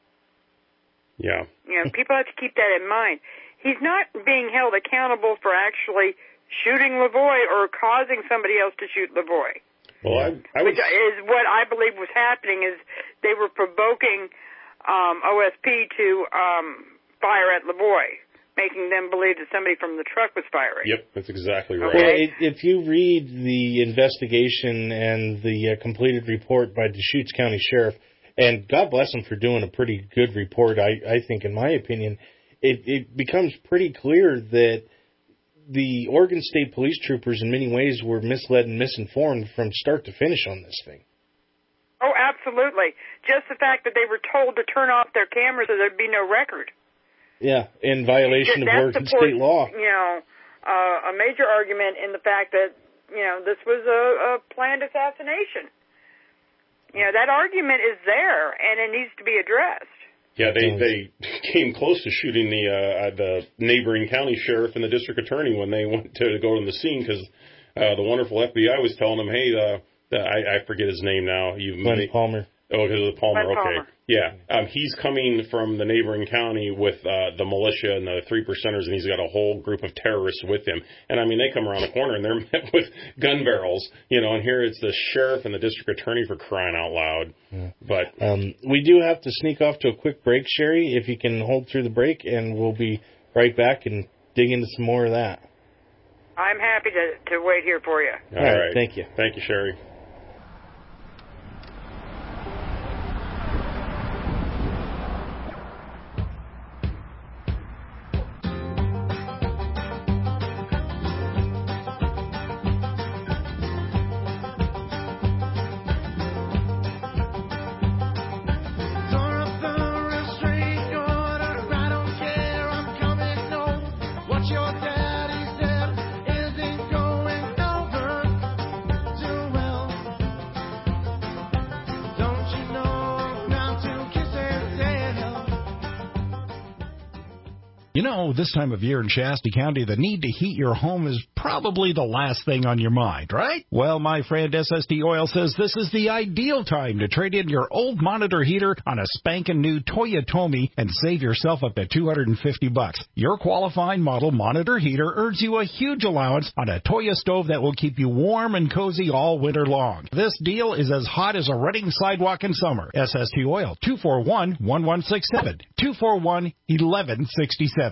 Yeah. You know, people have to keep that in mind. He's not being held accountable for actually shooting Lavoy or causing somebody else to shoot Lavoy. Well, I, I Which is what I believe was happening is they were provoking um, O S P to um, fire at Lavoy, making them believe that somebody from the truck was firing. Yep, that's exactly right. Well, it, if you read the investigation and the uh, completed report by Deschutes County Sheriff, and God bless him for doing a pretty good report, I, I think, in my opinion, it, it becomes pretty clear that the Oregon State Police troopers in many ways were misled and misinformed from start to finish on this thing. Oh, absolutely. Just the fact that they were told to turn off their cameras so there'd be no record. Yeah, in violation of That Oregon supports, state law. You know, uh, a major argument in the fact that, you know, this was a, a planned assassination. You know, that argument is there, and it needs to be addressed. Yeah, they they came close to shooting the uh, the neighboring county sheriff and the district attorney when they went to go on the scene because uh, the wonderful F B I was telling them, hey, uh, the, I, I forget his name now. You Glenn made, Palmer. Oh, because of the Palmer. Glenn okay, Palmer. Yeah, um, he's coming from the neighboring county with uh, the militia and the three percenters, and he's got a whole group of terrorists with him. And I mean, they come around the corner and they're met with gun barrels, you know. And here it's the sheriff and the district attorney for crying out loud. Yeah. But um, we do have to sneak off to a quick break, Sherry. If you can hold through the break, and we'll be right back and dig into some more of that. I'm happy to to wait here for you. All, All right. right, thank you. Thank you, Sherry. Tore up the restraint You know, this time of year in Shasta County, the need to heat your home is probably the last thing on your mind, right? Well, my friend S S T Oil says this is the ideal time to trade in your old monitor heater on a spanking new Toyotomi and save yourself up to two hundred fifty bucks. Your qualifying model monitor heater earns you a huge allowance on a Toyo stove that will keep you warm and cozy all winter long. This deal is as hot as a running sidewalk in summer. S S T Oil, two four one, one one six seven, two four one, one one six seven.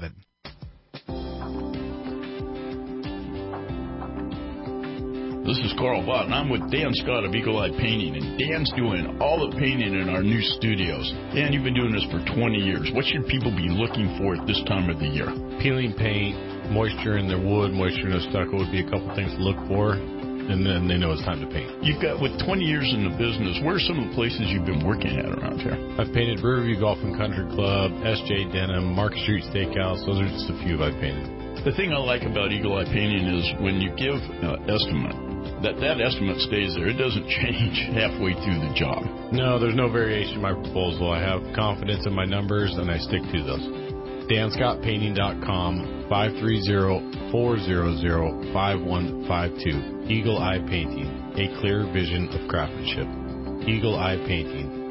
This is Carl Bott, and I'm with Dan Scott of Eagle Eye Painting, and Dan's doing all the painting in our new studios. Dan, you've been doing this for twenty years. What should people be looking for at this time of the year? Peeling paint, moisture in their wood, moisture in their stucco would be a couple things to look for, and then they know it's time to paint. You've got, with twenty years in the business, where are some of the places you've been working at around here? I've painted Riverview Golf and Country Club, S J Denham, Market Street Steakhouse. Those are just a few I've painted. The thing I like about Eagle Eye Painting is when you give an estimate, that that estimate stays there. It doesn't change halfway through the job. No, there's no variation in my proposal. I have confidence in my numbers, and I stick to those. Dan Scott Painting dot com, five three zero, four zero zero, five one five two. Eagle Eye Painting, a clear vision of craftsmanship. Eagle Eye Painting.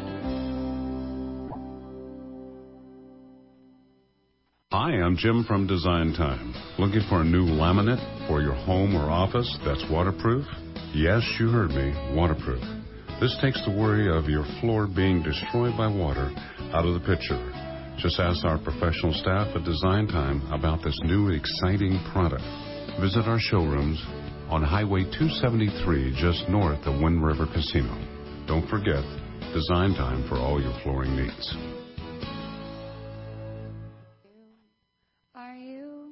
Hi, I'm Jim from Design Time. Looking for a new laminate for your home or office that's waterproof? Yes, you heard me, waterproof. This takes the worry of your floor being destroyed by water out of the picture. Just ask our professional staff at Design Time about this new exciting product. Visit our showrooms on Highway two seventy-three, just north of Wind River Casino. Don't forget, Design Time for all your flooring needs. Are you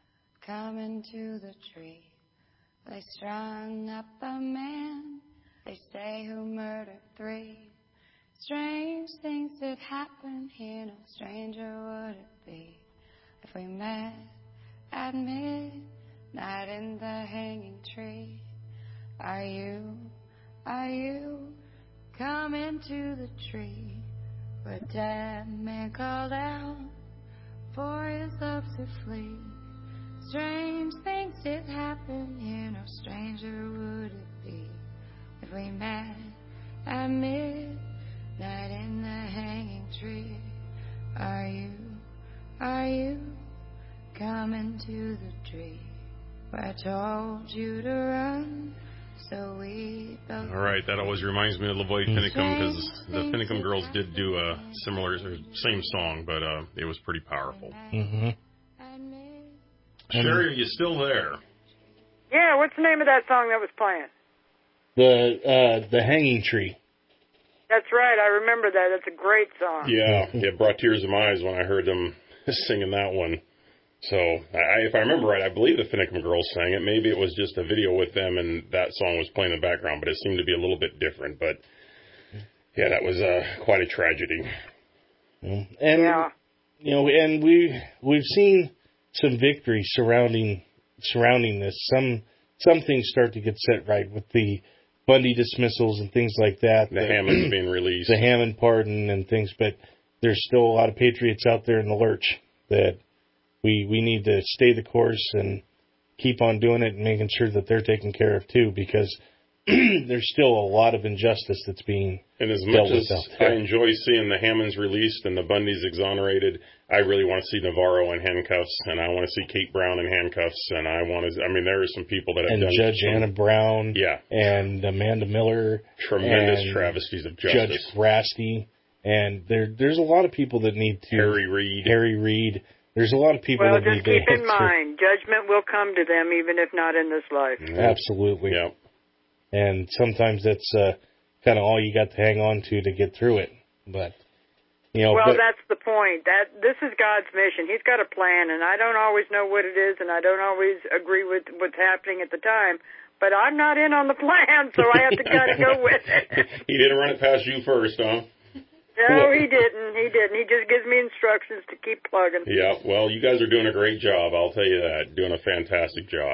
coming to the tree? They strung up a man, they say, who murdered three. Strange things that happen here, no stranger would it be if we met at midnight in the hanging tree. Are you, are you coming to the tree where dead man called out for his love to flee? Strange things did happen here, no stranger would it be if we met at midnight in the hanging tree. Are you, are you coming to the tree where I told you to run? So we both. All right, that always reminds me of Lavoy Finicum, because the Finicum Girls did do a similar, same song, but uh, it was pretty powerful. Mm-hmm. Sherry, are you still there? Yeah, what's the name of that song that was playing? The uh, the Hanging Tree. That's right, I remember that. That's a great song. Yeah, it brought tears to my eyes when I heard them singing that one. So, I, if I remember right, I believe the Finicum Girls sang it. Maybe it was just a video with them and that song was playing in the background, but it seemed to be a little bit different. But, yeah, that was uh, quite a tragedy. And, yeah. you know, and we, we've seen some victory surrounding surrounding this. Some some things start to get set right with the Bundy dismissals and things like that. The, the Hammond's being released. The Hammond pardon and things, but there's still a lot of patriots out there in the lurch that we we need to stay the course and keep on doing it and making sure that they're taken care of too, because there's still a lot of injustice that's being and as dealt much as with out there. I enjoy seeing the Hammonds released and the Bundys exonerated, I really want to see Navarro in handcuffs, and I want to see Kate Brown in handcuffs, and I want to. I mean, there are some people that have and done Judge some, Anna Brown, yeah, and Amanda Miller, tremendous and travesties of justice. Judge Grasty, and there there's a lot of people that need to. Harry Reid, Harry Reid. There's a lot of people well, that just need keep to in mind, judgment will come to them, even if not in this life. Absolutely. Yeah. And sometimes that's uh, kind of all you got to hang on to to get through it. But you know, well, but, that's the point. That this is God's mission. He's got a plan, and I don't always know what it is, and I don't always agree with what's happening at the time. But I'm not in on the plan, so I have to kind of go with it. He didn't run it past you first, huh? No, he didn't. He didn't. He just gives me instructions to keep plugging. Yeah, well, you guys are doing a great job. I'll tell you that. Doing a fantastic job.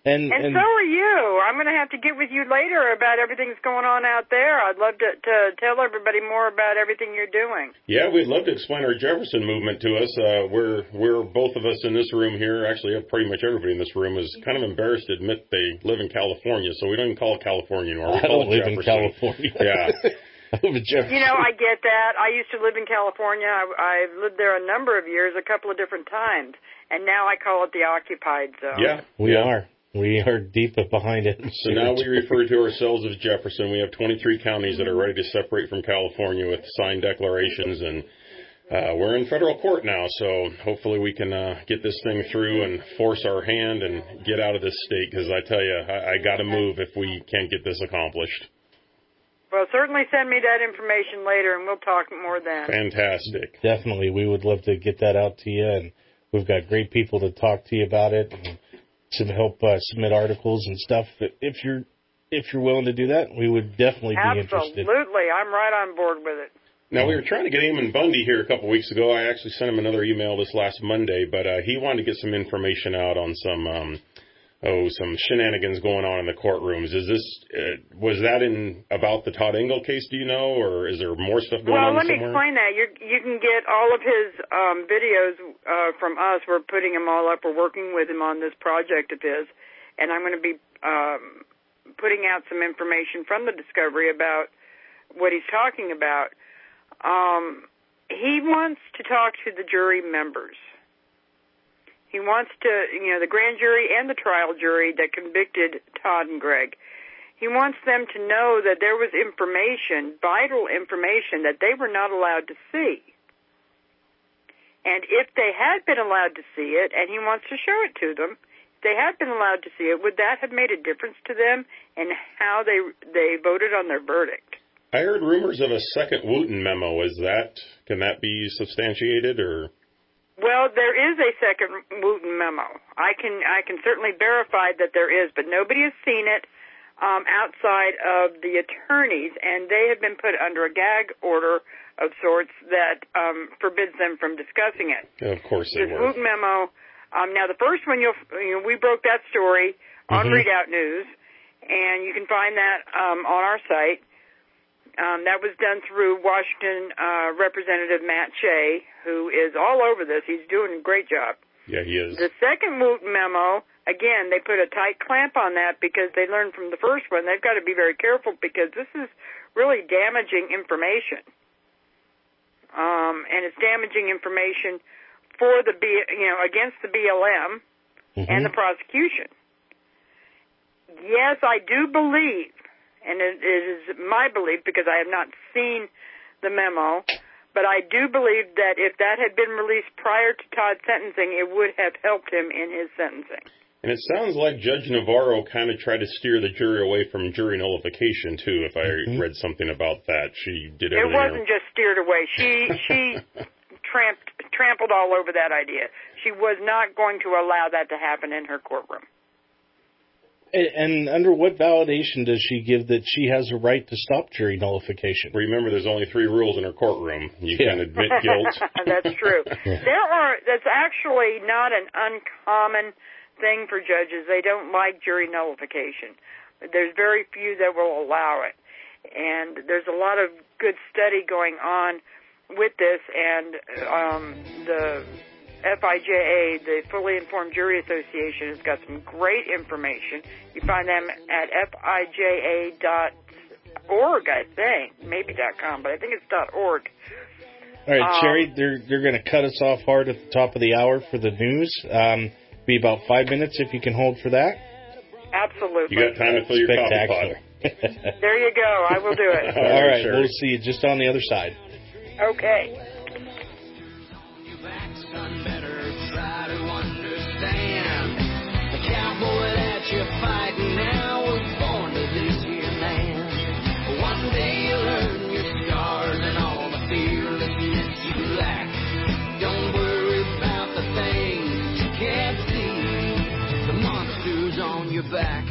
And, And, and so are you. I'm going to have to get with you later about everything that's going on out there. I'd love to, to tell everybody more about everything you're doing. Yeah, we'd love to explain our Jefferson movement to us. Uh, we're we're both of us in this room here. Actually, pretty much everybody in this room is kind of embarrassed to admit they live in California, so we don't even call it California anymore. We I call don't it live Jefferson. in California. Yeah. I live in Jefferson. You know, I get that. I used to live in California. I, I've lived there a number of years, a couple of different times, and now I call it the occupied zone. Yeah, we yeah. are. We are deep behind it. So now we refer to ourselves as Jefferson. We have twenty-three counties that are ready to separate from California with signed declarations, and uh, we're in federal court now, so hopefully we can uh, get this thing through and force our hand and get out of this state, because I tell you, I, I got to move if we can't get this accomplished. Well, certainly send me that information later, and we'll talk more then. Fantastic. Definitely. We would love to get that out to you, and we've got great people to talk to you about it and to help uh, submit articles and stuff. If you're if you're willing to do that, we would definitely be interested. Absolutely. I'm right on board with it. Now, we were trying to get Eamon Bundy here a couple weeks ago. I actually sent him another email this last Monday, but uh, he wanted to get some information out on some, um, oh, some shenanigans going on in the courtrooms. Is this, uh, was that in about the Todd Engel case, do you know, or is there more stuff going well, on let me somewhere? explain that. You you can get all of his um, videos uh, from us. We're putting them all up. We're working with him on this project of his, and I'm going to be um, putting out some information from the discovery about what he's talking about. Um, he wants to talk to the jury members. He wants to, you know, the grand jury and the trial jury that convicted Todd and Greg. He wants them to know that there was information, vital information, that they were not allowed to see. And if they had been allowed to see it, and he wants to show it to them, if they had been allowed to see it, would that have made a difference to them in how they they voted on their verdict? I heard rumors of a second Wooten memo. Is that, can that be substantiated, or? Well, there is a second Wooten memo. I can I can certainly verify that there is, but nobody has seen it um, outside of the attorneys, and they have been put under a gag order of sorts that um, forbids them from discussing it. Of course they This were. Wooten memo. Um, now, the first one, you'll, you know, we broke that story on Mhm. Readout News, and you can find that um, on our site. Um, that was done through Washington uh, Representative Matt Shea, who is all over this. He's doing a great job. Yeah, he is. The second Wooten memo, again, they put a tight clamp on that because they learned from the first one. They've got to be very careful because this is really damaging information. Um, and it's damaging information for the B, you know, against the B L M Mm-hmm. and the prosecution. Yes, I do believe, and it, it is my belief because I have not seen the memo, but I do believe that if that had been released prior to Todd's sentencing, it would have helped him in his sentencing. And it sounds like Judge Navarro kind of tried to steer the jury away from jury nullification, too, if I Mm-hmm. read something about that. She did It everything. wasn't just steered away. She she tramped, trampled all over that idea. She was not going to allow that to happen in her courtroom. And, and under what validation does she give that she has a right to stop jury nullification? Remember, there's only three rules in her courtroom. You Yeah. can admit guilt. That's true. There are. That's actually not an uncommon thing for judges. They don't like jury nullification. There's very few that will allow it, and there's a lot of good study going on with this. And um, the F I J A, the Fully Informed Jury Association, has got some great information. You find them at F I J A dot org, I think, maybe .com, but I think it's .org. All right, Um, Sherry, they're they're going to cut us off hard at the top of the hour for the news. Um, be about five minutes if you can hold for that. Absolutely. You got time to fill your coffee Spectacular. pot. There you go. I will do it. All right, Sherry. we'll see you just on the other side. Okay. Try to understand the cowboy that you're fighting now was born to this here land. One day you'll learn your scars and all the fearlessness you lack. Don't worry about the things you can't see, the monsters on your back.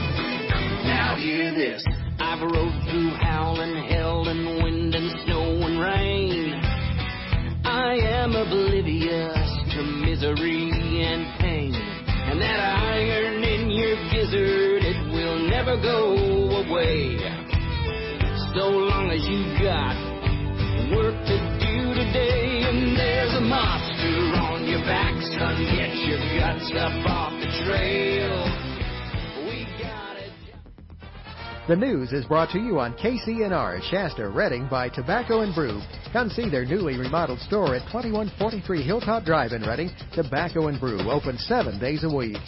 Now hear this. I've rode through howling hell and wind and snow and I'm oblivious to misery and pain. And that iron in your gizzard, it will never go away. So long as you got work to do today. And there's a monster on your back, son, get your guts up off the trail. The news is brought to you on K C N R Shasta, Redding by Tobacco and Brew. Come see their newly remodeled store at twenty-one forty-three Hilltop Drive in Redding. Tobacco and Brew, open seven days a week.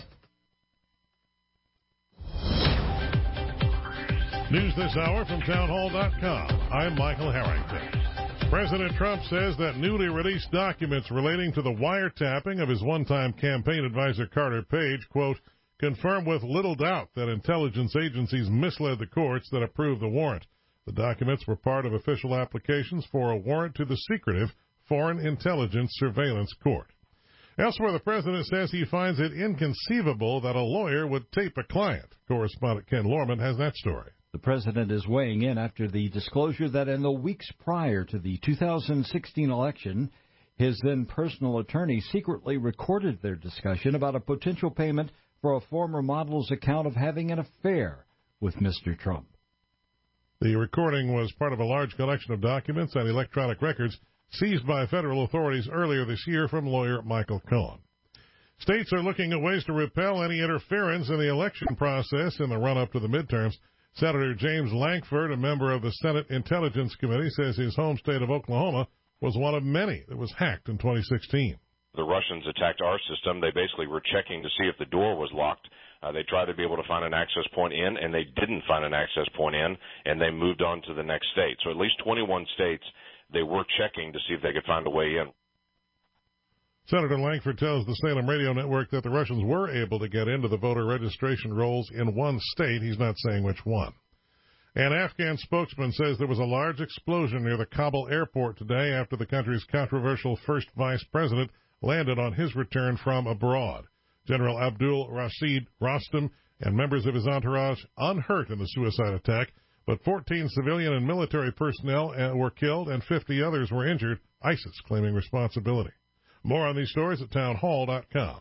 News this hour from townhall dot com. I'm Michael Harrington. President Trump says that newly released documents relating to the wiretapping of his one-time campaign advisor Carter Page, quote, confirm with little doubt that intelligence agencies misled the courts that approved the warrant. The documents were part of official applications for a warrant to the secretive Foreign Intelligence Surveillance Court. Elsewhere, the president says he finds it inconceivable that a lawyer would tape a client. Correspondent Ken Lorman has that story. The president is weighing in after the disclosure that in the weeks prior to the two thousand sixteen election, his then personal attorney secretly recorded their discussion about a potential payment for a former model's account of having an affair with Mister Trump. The recording was part of a large collection of documents and electronic records seized by federal authorities earlier this year from lawyer Michael Cohen. States are looking at ways to repel any interference in the election process in the run-up to the midterms. Senator James Lankford, a member of the Senate Intelligence Committee, says his home state of Oklahoma was one of many that was hacked in twenty sixteen. The Russians attacked our system. They basically were checking to see if the door was locked. Uh, they tried to be able to find an access point in, and they didn't find an access point in, and they moved on to the next state. So at least twenty-one states, they were checking to see if they could find a way in. Senator Lankford tells the Salem Radio Network that the Russians were able to get into the voter registration rolls in one state. He's not saying which one. An Afghan spokesman says there was a large explosion near the Kabul airport today after the country's controversial first vice president landed on his return from abroad. General Abdul Rashid Rostam and members of his entourage unhurt in the suicide attack, but fourteen civilian and military personnel were killed and fifty others were injured, ISIS claiming responsibility. More on these stories at townhall dot com.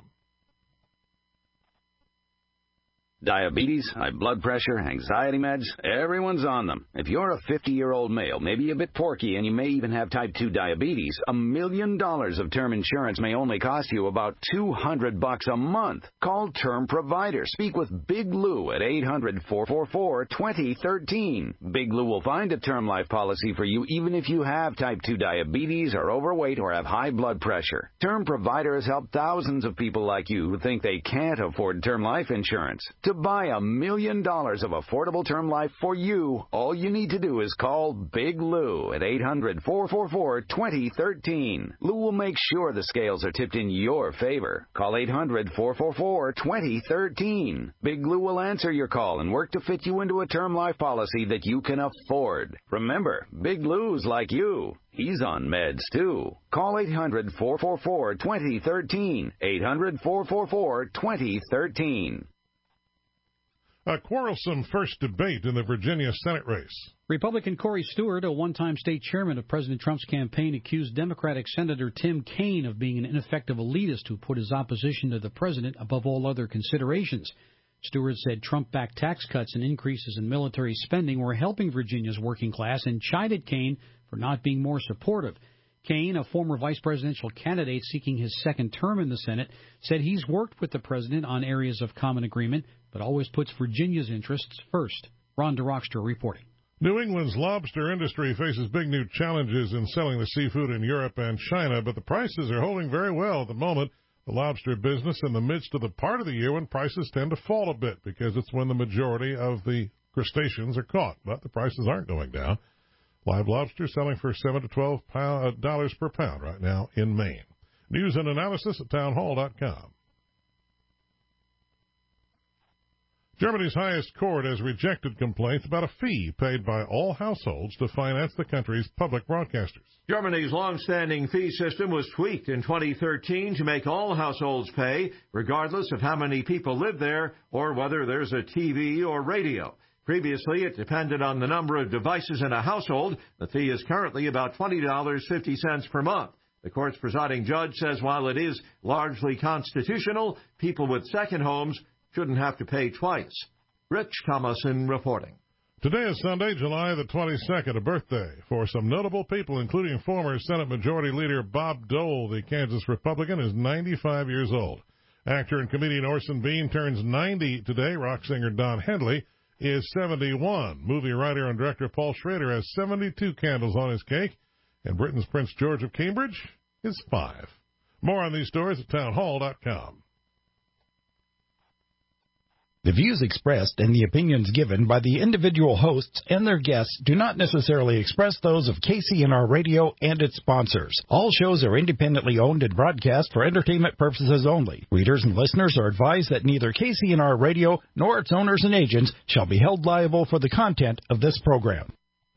Diabetes, high blood pressure, anxiety meds, everyone's on them. If you're a fifty-year-old male, maybe a bit porky, and you may even have type two diabetes, a million dollars of term insurance may only cost you about two hundred bucks a month. Call Term Provider. Speak with Big Lou at eight hundred, four four four, two zero one three. Big Lou will find a term life policy for you even if you have type two diabetes, are overweight, or have high blood pressure. Term Provider has helped thousands of people like you who think they can't afford term life insurance. To buy a million dollars of affordable term life for you, all you need to do is call Big Lou at eight hundred, four four four, two zero one three. Lou will make sure the scales are tipped in your favor. Call eight hundred, four four four, two zero one three. Big Lou will answer your call and work to fit you into a term life policy that you can afford. Remember, Big Lou's like you. He's on meds, too. Call eight hundred, four four four, two zero one three. eight hundred, four four four, two zero one three. A quarrelsome first debate in the Virginia Senate race. Republican Corey Stewart, a one-time state chairman of President Trump's campaign, accused Democratic Senator Tim Kaine of being an ineffective elitist who put his opposition to the president above all other considerations. Stewart said Trump-backed tax cuts and increases in military spending were helping Virginia's working class and chided Kaine for not being more supportive. Kaine, a former vice presidential candidate seeking his second term in the Senate, said he's worked with the president on areas of common agreement, but always puts Virginia's interests first. Ron DeRockstra reporting. New England's lobster industry faces big new challenges in selling the seafood in Europe and China, but the prices are holding very well at the moment. The lobster business in the midst of the part of the year when prices tend to fall a bit because it's when the majority of the crustaceans are caught, but the prices aren't going down. Live lobster selling for seven to twelve dollars per pound right now in Maine. News and analysis at townhall dot com. Germany's highest court has rejected complaints about a fee paid by all households to finance the country's public broadcasters. Germany's long-standing fee system was tweaked in twenty thirteen to make all households pay, regardless of how many people live there or whether there's a T V or radio. Previously, it depended on the number of devices in a household. The fee is currently about twenty dollars and fifty cents per month. The court's presiding judge says while it is largely constitutional, people with second homes shouldn't have to pay twice. Rich Thomason reporting. Today is Sunday, July the twenty-second, a birthday for some notable people, including former Senate Majority Leader Bob Dole. The Kansas Republican is ninety-five years old. Actor and comedian Orson Bean turns ninety today. Rock singer Don Henley is seventy-one. Movie writer and director Paul Schrader has seventy-two candles on his cake. And Britain's Prince George of Cambridge is five. More on these stories at townhall dot com. The views expressed and the opinions given by the individual hosts and their guests do not necessarily express those of K C N R Radio and its sponsors. All shows are independently owned and broadcast for entertainment purposes only. Readers and listeners are advised that neither K C N R Radio nor its owners and agents shall be held liable for the content of this program.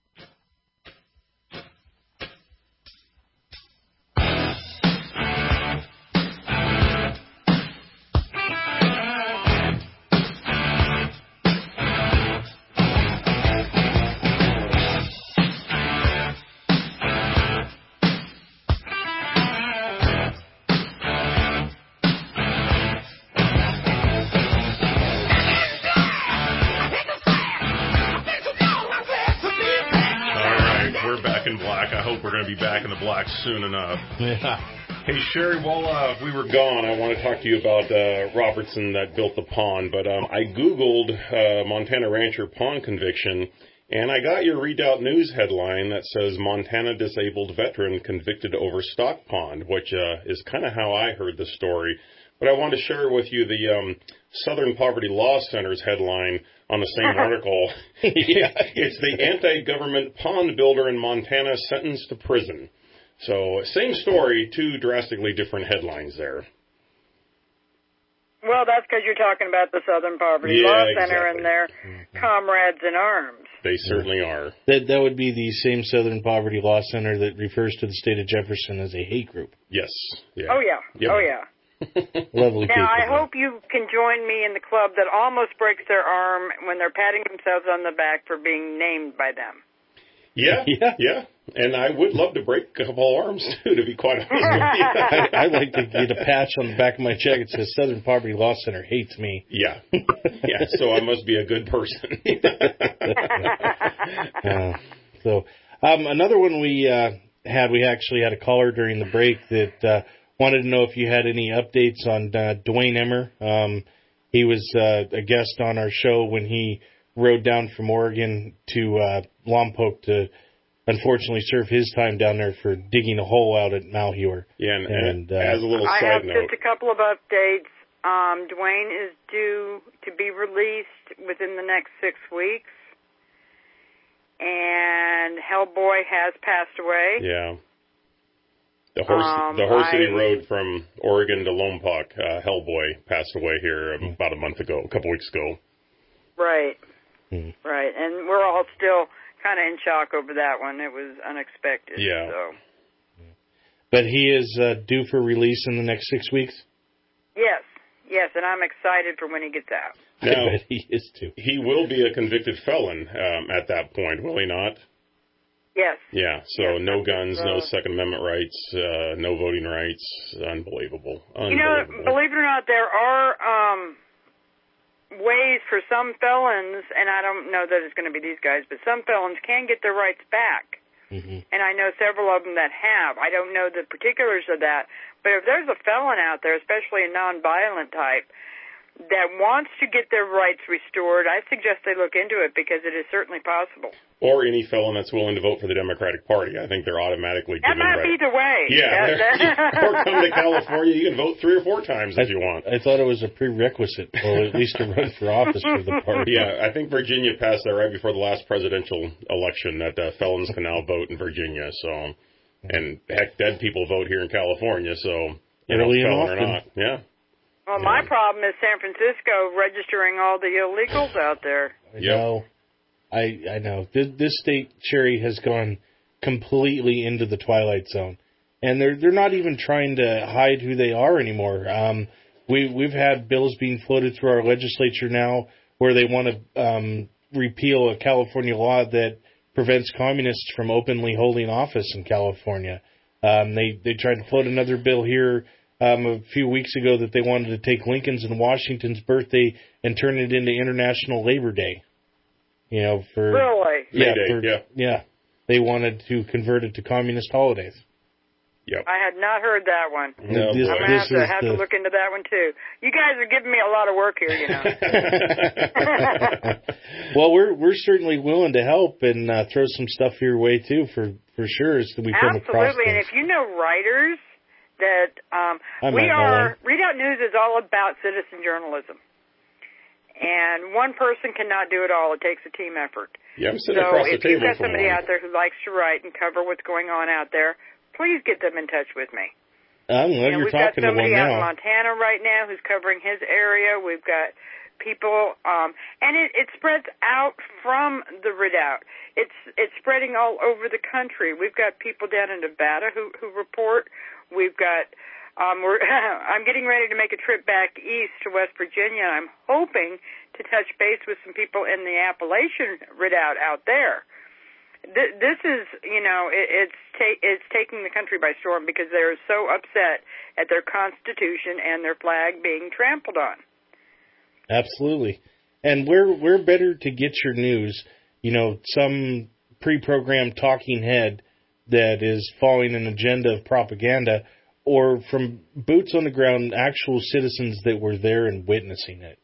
Soon enough. Yeah. Hey, Sherry, while uh, we were gone, I want to talk to you about uh, Robertson that built the pond. But um, I Googled uh, Montana rancher pond conviction, and I got your Redoubt News headline that says Montana disabled veteran convicted over stock pond, which uh, is kind of how I heard the story. But I wanted to share with you the um, Southern Poverty Law Center's headline on the same article. Yeah, it's the anti-government pond builder in Montana sentenced to prison. So, same story, two drastically different headlines there. Well, that's because you're talking about the Southern Poverty yeah, Law exactly. Center and their comrades in arms. They certainly are. That that would be the same Southern Poverty Law Center that refers to the state of Jefferson as a hate group. Yes. Yeah. Oh, yeah. Yep. Oh, yeah. Lovely now, people. I hope you can join me in the club that almost breaks their arm when they're patting themselves on the back for being named by them. Yeah, yeah, yeah. And I would love to break a couple arms, too, to be quite honest with you. I, I'd like to get a patch on the back of my check that says Southern Poverty Law Center hates me. Yeah. Yeah, so I must be a good person. uh, so um, another one we uh, had, we actually had a caller during the break that uh, wanted to know if you had any updates on uh, Dwayne Emmer. Um, he was uh, a guest on our show when he rode down from Oregon to uh, Lompoc to unfortunately serve his time down there for digging a hole out at Malheur. Yeah, and, and uh, as a little I side have note, just a couple of updates. Um, Dwayne is due to be released within the next six weeks, and Hellboy has passed away. Yeah. The horse, um, the horse that he I, rode from Oregon to Lompoc, uh, Hellboy, passed away here about a month ago, a couple weeks ago. Right. Hmm. Right, and we're all still kind of in shock over that one. It was unexpected. Yeah. So. But he is uh, due for release in the next six weeks? Yes, yes, and I'm excited for when he gets out. Now, I bet he is too. He will be a convicted felon um, at that point, will he not? Yes. Yeah, so yes, no guns, uh, no Second Amendment rights, uh, no voting rights. Unbelievable. Unbelievable. You know, believe it or not, there are um, ways for some felons, and I don't know that it's going to be these guys, but some felons can get their rights back. Mm-hmm. And I know several of them that have. I don't know the particulars of that, but if there's a felon out there, especially a nonviolent type, that wants to get their rights restored, I suggest they look into it because it is certainly possible. Or any felon that's willing to vote for the Democratic Party. I think they're automatically That given might right. be the way. Yeah. That, Or come to California, you can vote three or four times if I, you want. I thought it was a prerequisite, or at least to run for office for the party. Yeah, I think Virginia passed that right before the last presidential election, that uh, felons can now vote in Virginia. So, and heck, dead people vote here in California, so, you know, Early and felon or often. not. Yeah. well, my problem is San Francisco registering all the illegals out there. I Yep. know. I, I know. This, this state, Sherry, has gone completely into the twilight zone. And they're they're not even trying to hide who they are anymore. Um, we, we've had bills being floated through our legislature now where they want to um, repeal a California law that prevents communists from openly holding office in California. Um, they, they tried to float another bill here um, a few weeks ago that they wanted to take Lincoln's and Washington's birthday and turn it into International Labor Day. You know, for really, yeah, Day, for, yeah, yeah, they wanted to convert it to communist holidays. Yep. I had not heard that one. No, this, I'm going to have, to, have the... to look into that one, too. You guys are giving me a lot of work here, you know. Well, we're we're certainly willing to help and uh, throw some stuff your way, too, for, for sure, as we come across Absolutely, and things. if you know writers that, um, I we might know are, one. Readout News is all about citizen journalism. And one person cannot do it all. It takes a team effort. Yeah, I'm sitting so across the if you've table got from somebody one. out there who likes to write and cover what's going on out there, please get them in touch with me. I'm glad you know, you're we've got talking to one somebody out in now. Montana right now who's covering his area. We've got people, um, and it, it spreads out from the Redoubt. It's it's spreading all over the country. We've got people down in Nevada who who report. We've got. Um, we're, I'm getting ready to make a trip back east to West Virginia. I'm hoping to touch base with some people in the Appalachian Redoubt out there. Th- this is, you know, it, it's ta- it's taking the country by storm because they're so upset at their Constitution and their flag being trampled on. Absolutely. And where where better to get your news, you know, some pre-programmed talking head that is following an agenda of propaganda, or from boots on the ground, actual citizens that were there and witnessing it.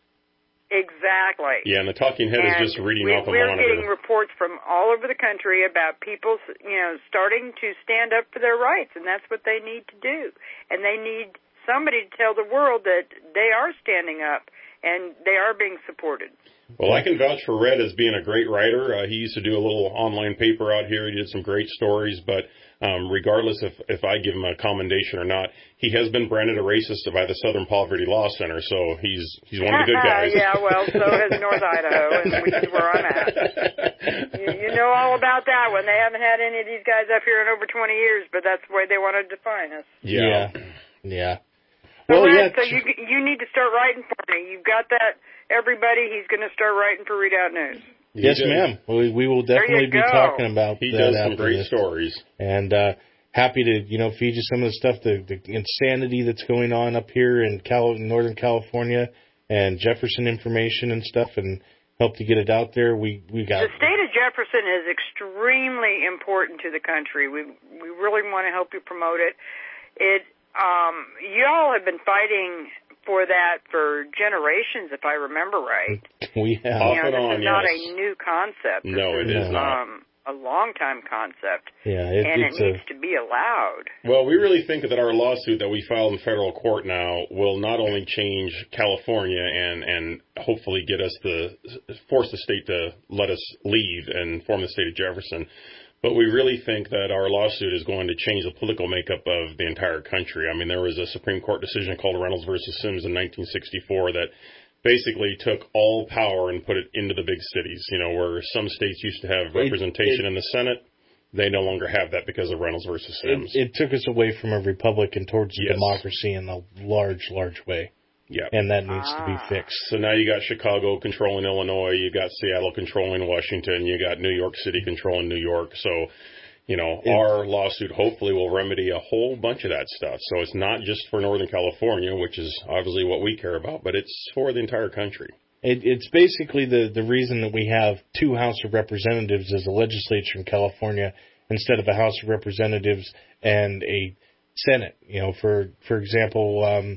Exactly. Yeah, and the talking head and is just reading we, off a we're monitor. getting reports from all over the country about people, you know, starting to stand up for their rights, and that's what they need to do. And they need somebody to tell the world that they are standing up and they are being supported. Well, I can vouch for Red as being a great writer. Uh, he used to do a little online paper out here. He did some great stories, but um, regardless if, if I give him a commendation or not, he has been branded a racist by the Southern Poverty Law Center, so he's he's one of the good guys. Yeah, well, so has North Idaho, and which is where I'm at. You, you know all about that one. They haven't had any of these guys up here in over twenty years, but that's the way they want to define us. Yeah. Yeah. So, Well, Red, yeah. so you you need to start writing for me. You've got that. Everybody, he's going to start writing for Readout News. Yes, ma'am. We, we will definitely be go. talking about He that does some after great this. stories. And uh, happy to, you know, feed you some of the stuff, the, the insanity that's going on up here in Cal- Northern California and Jefferson information and stuff, and help to get it out there. We we got The state of Jefferson is extremely important to the country. We we really want to help you promote it. It um, y'all have been fighting for that for generations, if I remember right. We have. You Off know, and this on, is not yes. a new concept. This No, it is not. Um, a long-time concept, Yeah, it, and it it's needs a, to be allowed. Well, we really think that our lawsuit that we filed in federal court now will not only change California and, and hopefully get us to force the state to let us leave and form the state of Jefferson, but we really think that our lawsuit is going to change the political makeup of the entire country. I mean, there was a Supreme Court decision called Reynolds versus Sims in nineteen sixty-four that basically took all power and put it into the big cities, you know, where some states used to have representation it, it, in the Senate. They no longer have that because of Reynolds versus Sims. It, it took us away from a republic and towards Yes. democracy in a large, large way. Yeah. And that needs Ah. to be fixed. So now you got Chicago controlling Illinois, you got Seattle controlling Washington, you got New York City controlling New York. So, you know, It, our lawsuit hopefully will remedy a whole bunch of that stuff. So it's not just for Northern California, which is obviously what we care about, but it's for the entire country. It, it's basically the, the reason that we have two House of Representatives as a legislature in California instead of a House of Representatives and a Senate. You know, for for example, um,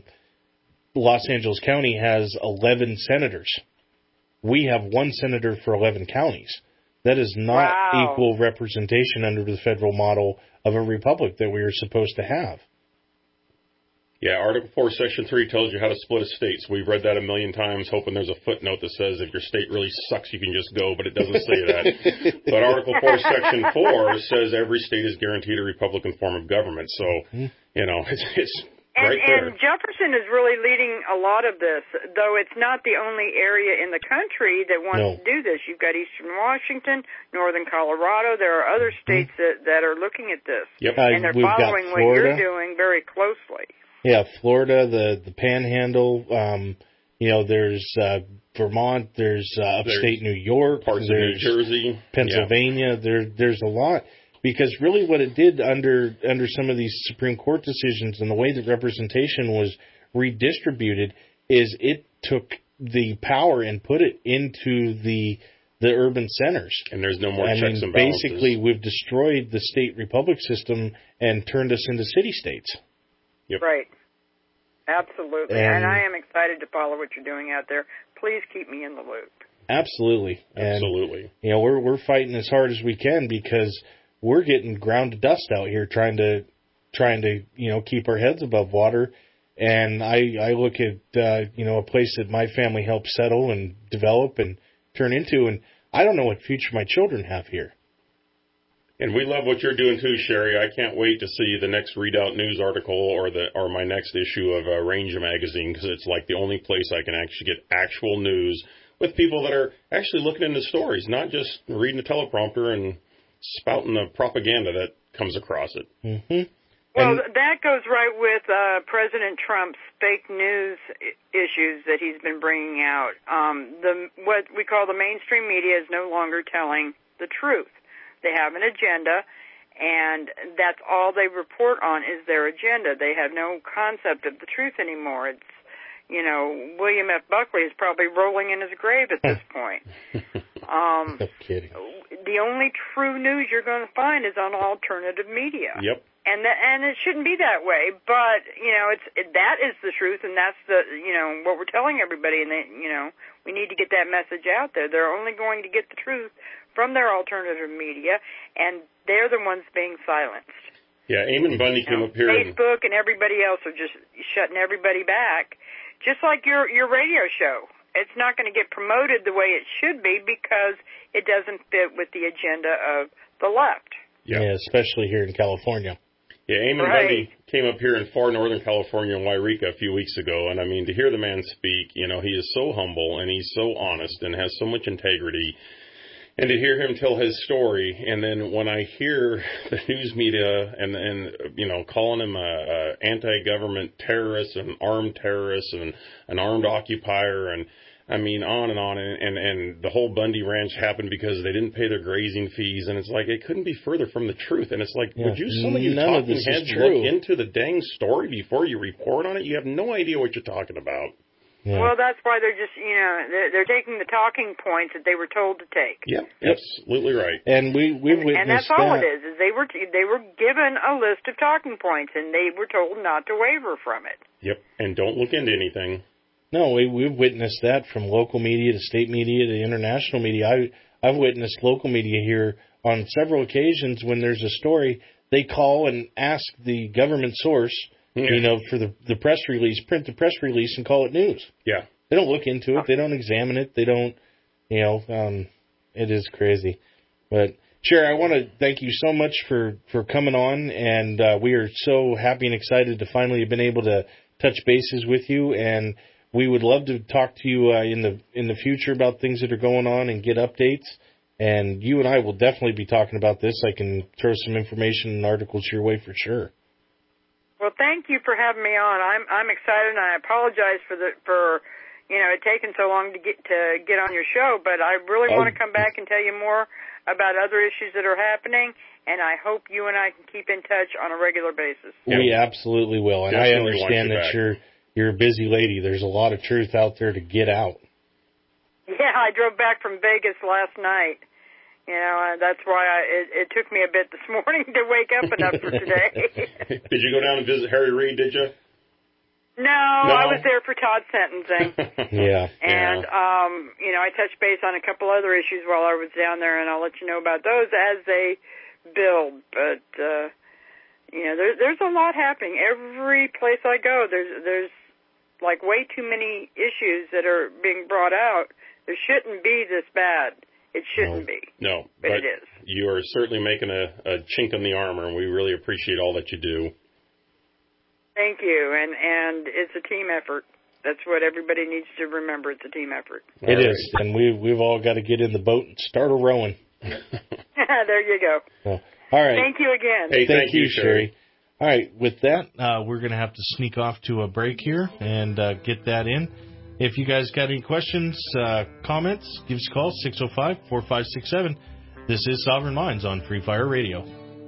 Los Angeles County has eleven senators. We have one senator for eleven counties. That is not Wow. equal representation under the federal model of a republic that we are supposed to have. Yeah, Article four, Section three tells you how to split a state. So we've read that a million times, hoping there's a footnote that says if your state really sucks, you can just go, but it doesn't say that. But Article four, Section four says every state is guaranteed a Republican form of government. So, you know, it's, it's And, right there. and Jefferson is really leading a lot of this, though it's not the only area in the country that wants No. to do this. You've got Eastern Washington, Northern Colorado. There are other states that, that are looking at this. Yep. And they're Uh, we've got following what Florida. you're doing very closely. Yeah, Florida, the the Panhandle. Um, you know, there's uh, Vermont. There's uh, upstate There's New York. Parts of New there's Jersey. Pennsylvania. Yeah. There, there's a lot Because really what it did under under some of these Supreme Court decisions and the way that representation was redistributed is it took the power and put it into the the urban centers. And there's no more I checks mean, and balances. basically, we've destroyed the state-republic system and turned us into city-states. Yep. Right. Absolutely. And- and I am excited to follow what you're doing out there. Please keep me in the loop. Absolutely. And, Absolutely. you know, we're we're fighting as hard as we can because we're getting ground to dust out here trying to trying to, you know, keep our heads above water. And I I look at uh, you know, a place that my family helped settle and develop and turn into, and I don't know what future my children have here. And we love what you're doing too, Sherry. I can't wait to see the next Readout News article or the or my next issue of uh, Ranger magazine, because it's like the only place I can actually get actual news with people that are actually looking into stories, not just reading a teleprompter and spouting the propaganda that comes across it. Mm-hmm. Well, that goes right with uh, President Trump's fake news I- issues that he's been bringing out. Um, the what we call the mainstream media is no longer telling the truth. They have an agenda, and that's all they report on is their agenda. They have no concept of the truth anymore. It's, you know, William F. Buckley is probably rolling in his grave at this point. Um, no kidding. The only true news you're going to find is on alternative media. Yep. And that, and it shouldn't be that way, but you know, it's it, that is the truth, and that's the you know what we're telling everybody, and they, you know, we need to get that message out there. They're only going to get the truth from their alternative media, and they're the ones being silenced. Yeah, Eamon Bundy came You know, up here. And, Facebook and everybody else are just shutting everybody back, just like your your radio show. It's not going to get promoted the way it should be because it doesn't fit with the agenda of the left. yeah. Yeah, especially here in California. Yeah, Eamon Right. Bundy came up here in far northern California in Wairika a few weeks ago, and I mean, to hear the man speak, you know, he is so humble and he's so honest and has so much integrity. And to hear him tell his story, and then when I hear the news media and, and you know, calling him a, a anti-government terrorist, an armed terrorist, and an armed occupier, and I mean, on and on, and, and, and the whole Bundy Ranch happened because they didn't pay their grazing fees, and it's like, it couldn't be further from the truth. And it's like, Yeah. would you, some of you None of talking this is heads, true. look into the dang story before you report on it? You have no idea what you're talking about. Yeah. Well, that's why they're just, you know, they're, they're taking the talking points that they were told to take. Yep, absolutely right. And we, we've witnessed And that's all that. it is, is they were, they were given a list of talking points, and they were told not to waver from it. Yep, and don't look into anything. No, we, we've witnessed that from local media to state media to international media. I, I've witnessed local media here on several occasions when there's a story, they call and ask the government source, Yeah. you know, for the, the press release, print the press release and call it news. Yeah. They don't look into it. They don't examine it. They don't, you know, um, it is crazy. But, Sherry, I want to thank you so much for, for coming on, and uh, we are so happy and excited to finally have been able to touch bases with you, and we would love to talk to you uh, in the in the future about things that are going on and get updates. And you and I will definitely be talking about this. I can throw some information and articles your way for sure. Well, thank you for having me on. I'm I'm excited, and I apologize for the for you know it taking so long to get to get on your show. But I really Oh. want to come back and tell you more about other issues that are happening, and I hope you and I can keep in touch on a regular basis. We absolutely will, and I Definitely want understand you that back. you're you're a busy lady. There's a lot of truth out there to get out. Yeah, I drove back from Vegas last night. You know, uh, that's why I, it, it took me a bit this morning to wake up enough for today. Did you go down and visit Harry Reid, did you? No, No? I was there for Todd's sentencing. Yeah. And, um, you know, I touched base on a couple other issues while I was down there, and I'll let you know about those as they build. But, uh, you know, there, there's a lot happening. Every place I go, there's, there's like way too many issues that are being brought out. There shouldn't be this bad. It shouldn't be. No, But but it is. you are certainly making a, a chink in the armor, and we really appreciate all that you do. Thank you. And, and it's a team effort. That's what everybody needs to remember. It's a team effort. It is, and we we've all got to get in the boat and start a rowing. There you go. So, all right. Thank you again. Hey, thank, thank you, you, Sherry. Sherry. All right, with that, uh, we're going to have to sneak off to a break here and uh, get that in. If you guys got any questions, uh, comments, give us a call, six oh five, four five six seven. This is Sovereign Minds on Free Fire Radio.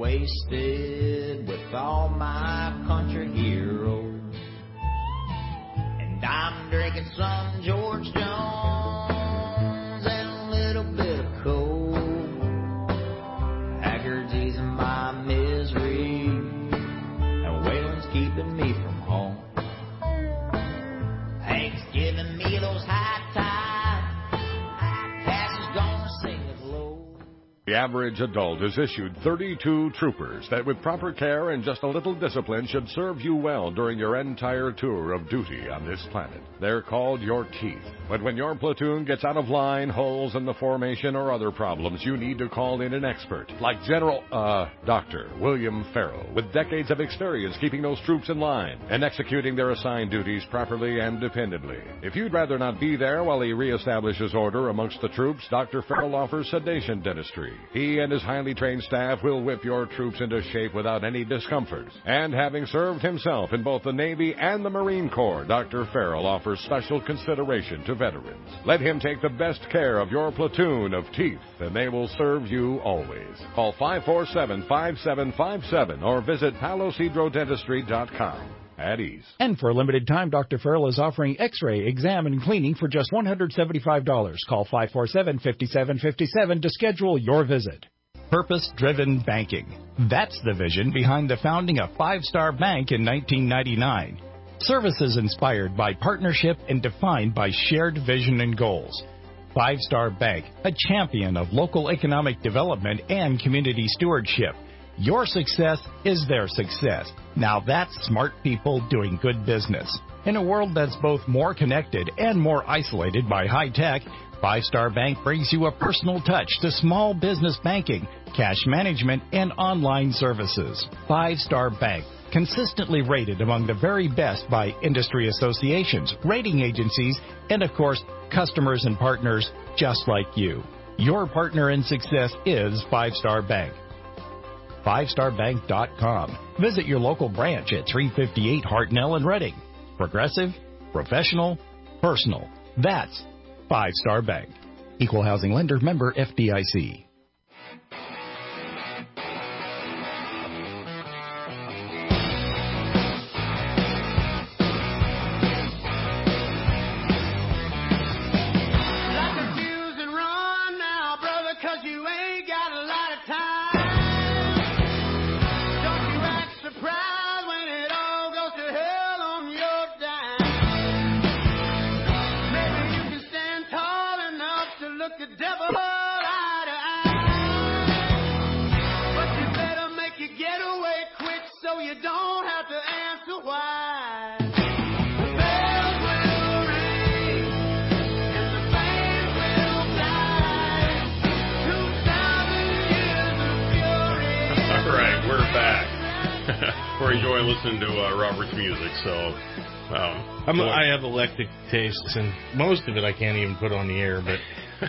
wasted with all my country heroes. And I'm drinking some George Jones and a little bit of coke. Haggard's easing my misery, and Waylon's keeping me from home. Hank's giving me those high tides. Cash is gonna sing it low. The average adult is issued thirty-two troopers that with proper care and just a little discipline should serve you well during your entire tour of duty on this planet. They're called your teeth. But when your platoon gets out of line, holes in the formation, or other problems, you need to call in an expert, like General, uh, Doctor William Farrell, with decades of experience keeping those troops in line and executing their assigned duties properly and dependably. If you'd rather not be there while he reestablishes order amongst the troops, Doctor Farrell offers sedation dentistry. He and his highly trained staff will whip your troops into shape without any discomfort. And having served himself in both the Navy and the Marine Corps, Doctor Farrell offers special consideration to veterans. Let him take the best care of your platoon of teeth, and they will serve you always. Call five four seven, five seven five seven or visit palos hydro dentistry dot com. At ease. And for a limited time, Doctor Farrell is offering X-ray, exam, and cleaning for just one hundred seventy-five dollars. Call five four seven, five seven five seven to schedule your visit. Purpose-driven banking. That's the vision behind the founding of Five Star Bank in nineteen ninety-nine. Services inspired by partnership and defined by shared vision and goals. Five Star Bank, a champion of local economic development and community stewardship. Your success is their success. Now that's smart people doing good business. In a world that's both more connected and more isolated by high tech, Five Star Bank brings you a personal touch to small business banking, cash management, and online services. Five Star Bank, consistently rated among the very best by industry associations, rating agencies, and of course, customers and partners just like you. Your partner in success is Five Star Bank. five star bank dot com. Visit your local branch at three fifty-eight Hartnell in Reading. Progressive, professional, personal. That's Five Star Bank. Equal housing lender, member F D I C. We're enjoying listening to uh, Robert's music, so um, I'm, I have eclectic tastes, and most of it I can't even put on the air. But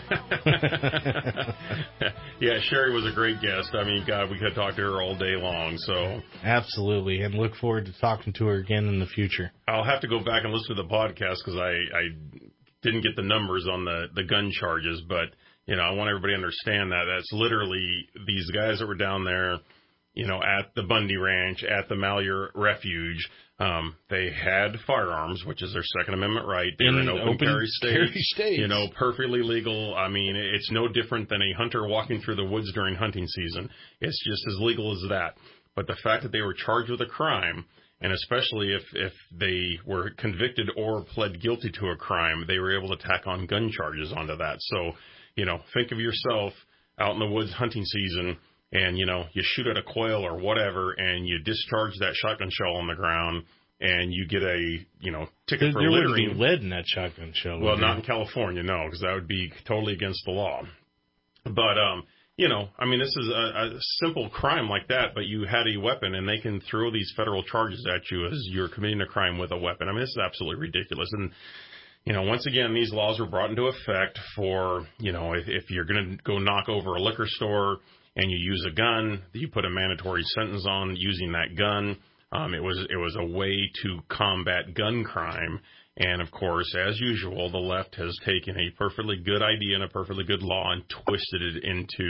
yeah, Sherry was a great guest. I mean, God, we could talk to her all day long. So absolutely, and look forward to talking to her again in the future. I'll have to go back and listen to the podcast because I, I didn't get the numbers on the, the gun charges, but you know, I want everybody to understand that that's literally these guys that were down there. You know, at the Bundy Ranch, at the Malheur Refuge, um, they had firearms, which is their Second Amendment right. They're in, in open, open carry states, carry states, you know, perfectly legal. I mean, it's no different than a hunter walking through the woods during hunting season. It's just as legal as that. But the fact that they were charged with a crime, and especially if, if they were convicted or pled guilty to a crime, they were able to tack on gun charges onto that. So, you know, think of yourself out in the woods hunting season, and, you know, you shoot at a quail or whatever, and you discharge that shotgun shell on the ground, and you get a, you know, ticket there, for there littering. There wouldn't be lead in that shotgun shell. Well, not in California, no, because that would be totally against the law. But, um, you know, I mean, this is a, a simple crime like that, but you had a weapon, and they can throw these federal charges at you as you're committing a crime with a weapon. I mean, this is absolutely ridiculous. And, you know, once again, these laws were brought into effect for, you know, if, if you're going to go knock over a liquor store and you use a gun, you put a mandatory sentence on using that gun. Um, it was it was a way to combat gun crime. And, of course, as usual, the left has taken a perfectly good idea and a perfectly good law and twisted it into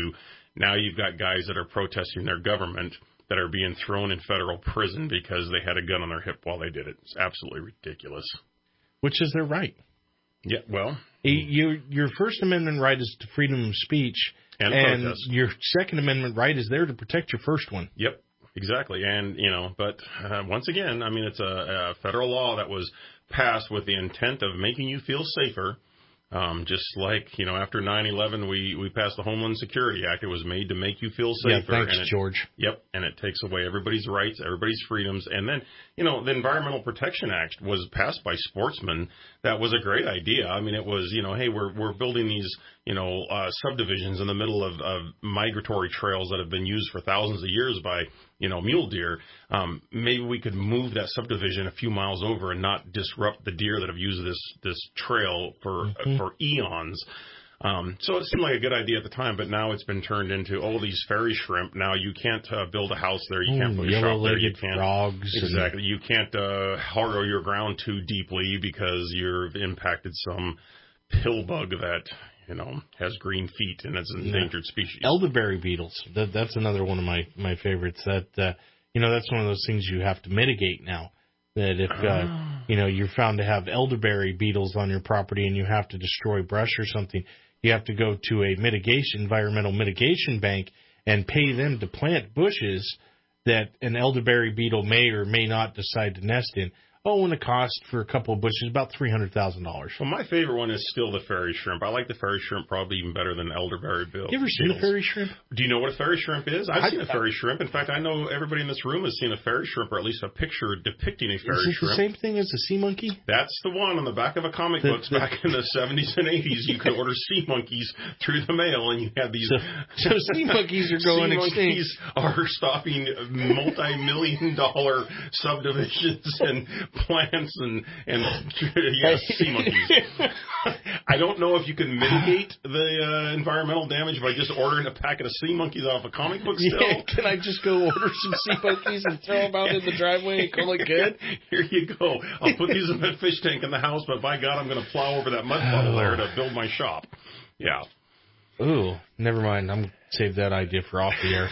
Now you've got guys that are protesting their government that are being thrown in federal prison because they had a gun on their hip while they did it. It's absolutely ridiculous. Which is their right. Yeah, well. You, your First Amendment right is to freedom of speech, and, and protest. Your Second Amendment right is there to protect your first one. Yep, exactly. And, you know, but uh, once again, I mean, it's a, a federal law that was passed with the intent of making you feel safer. Um, just like, you know, after nine eleven, we, we passed the Homeland Security Act. It was made to make you feel safer. Yeah, thanks, and it, George. Yep, and it takes away everybody's rights, everybody's freedoms. And then, you know, the Environmental Protection Act was passed by sportsmen. That was a great idea. I mean, it was, you know, hey, we're we're building these, you know, uh, subdivisions in the middle of, of migratory trails that have been used for thousands of years by, you know, mule deer. Um, maybe we could move that subdivision a few miles over and not disrupt the deer that have used this this trail for mm-hmm. uh, for eons. Um, so it seemed like a good idea at the time, but now it's been turned into, oh, these fairy shrimp. Now you can't uh, build a house there. You can't Ooh, put a shop there. You can't. Frogs. Exactly. You can't uh, harrow your ground too deeply because you've impacted some pill bug that, you know, has green feet and it's an endangered yeah. species. Elderberry beetles. That, that's another one of my, my favorites. That, uh, you know, that's one of those things you have to mitigate now. That if, uh, oh. you know, you're found to have elderberry beetles on your property and you have to destroy brush or something, you have to go to a mitigation, environmental mitigation bank and pay them to plant bushes that an elderberry beetle may or may not decide to nest in. Oh, and the cost for a couple of bushes is about three hundred thousand dollars. Well, my favorite one is still the fairy shrimp. I like the fairy shrimp probably even better than elderberry beetles. You ever seen a fairy shrimp? Do you know what a fairy shrimp is? I've I, seen a fairy shrimp. In fact, I know everybody in this room has seen a fairy shrimp, or at least a picture depicting a fairy is it shrimp. the same thing as a sea monkey? That's the one on the back of a comic the, books the, back in the seventies and eighties. You could order sea monkeys through the mail, and you had these. So, so sea monkeys are going sea extinct. Monkeys are stopping multi-million dollar subdivisions and plants and. And, and yes, sea monkeys. I don't know if you can mitigate the uh, environmental damage by just ordering a packet of sea monkeys off a comic book still. Yeah, can I just go order some sea monkeys and throw them out in the driveway and call it good? Here you go. I'll put these in that fish tank in the house, but by God, I'm going to plow over that mud puddle there to build my shop. Yeah. Ooh, never mind. I'm save that idea for off the air.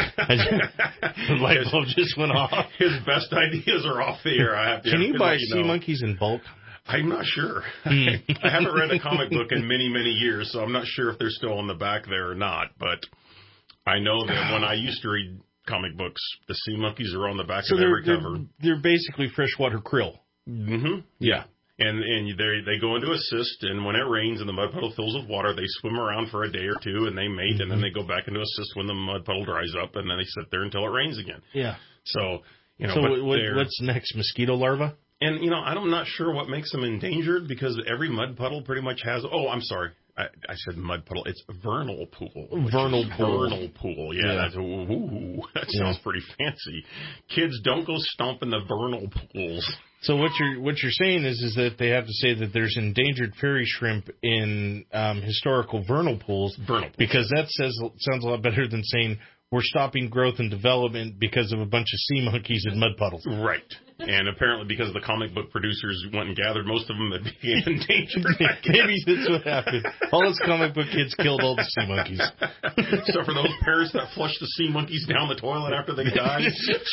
The light bulb just went off. His best ideas are off the air. I have to. Can you buy you sea know. monkeys in bulk? I'm not sure. I haven't read a comic book in many, many years, so I'm not sure if they're still on the back there or not. But I know that when I used to read comic books, the sea monkeys are on the back so of every they're, cover. They're basically freshwater krill. Mm-hmm. Yeah. And and they they go into a cyst, and when it rains and the mud puddle fills with water, they swim around for a day or two, and they mate, mm-hmm. and then they go back into a cyst when the mud puddle dries up, and then they sit there until it rains again. Yeah. So, you know, so but what, what's next? Mosquito larva? And, you know, I'm not sure what makes them endangered, because every mud puddle pretty much has, oh, I'm sorry. I, I said mud puddle. It's vernal pool. Vernal pool. Vernal pool. Yeah, yeah. That's, ooh, that sounds yeah. pretty fancy. Kids, don't go stomping the vernal pools. So what you're what you're saying is is that they have to say that there's endangered fairy shrimp in um, historical vernal pools, vernal pools, because that says sounds a lot better than saying we're stopping growth and development because of a bunch of sea monkeys in mud puddles. Right. And apparently because the comic book producers went and gathered most of them that became endangered. Maybe that's what happened. All those comic book kids killed all the sea monkeys. So for those parents that flushed the sea monkeys down the toilet after they died,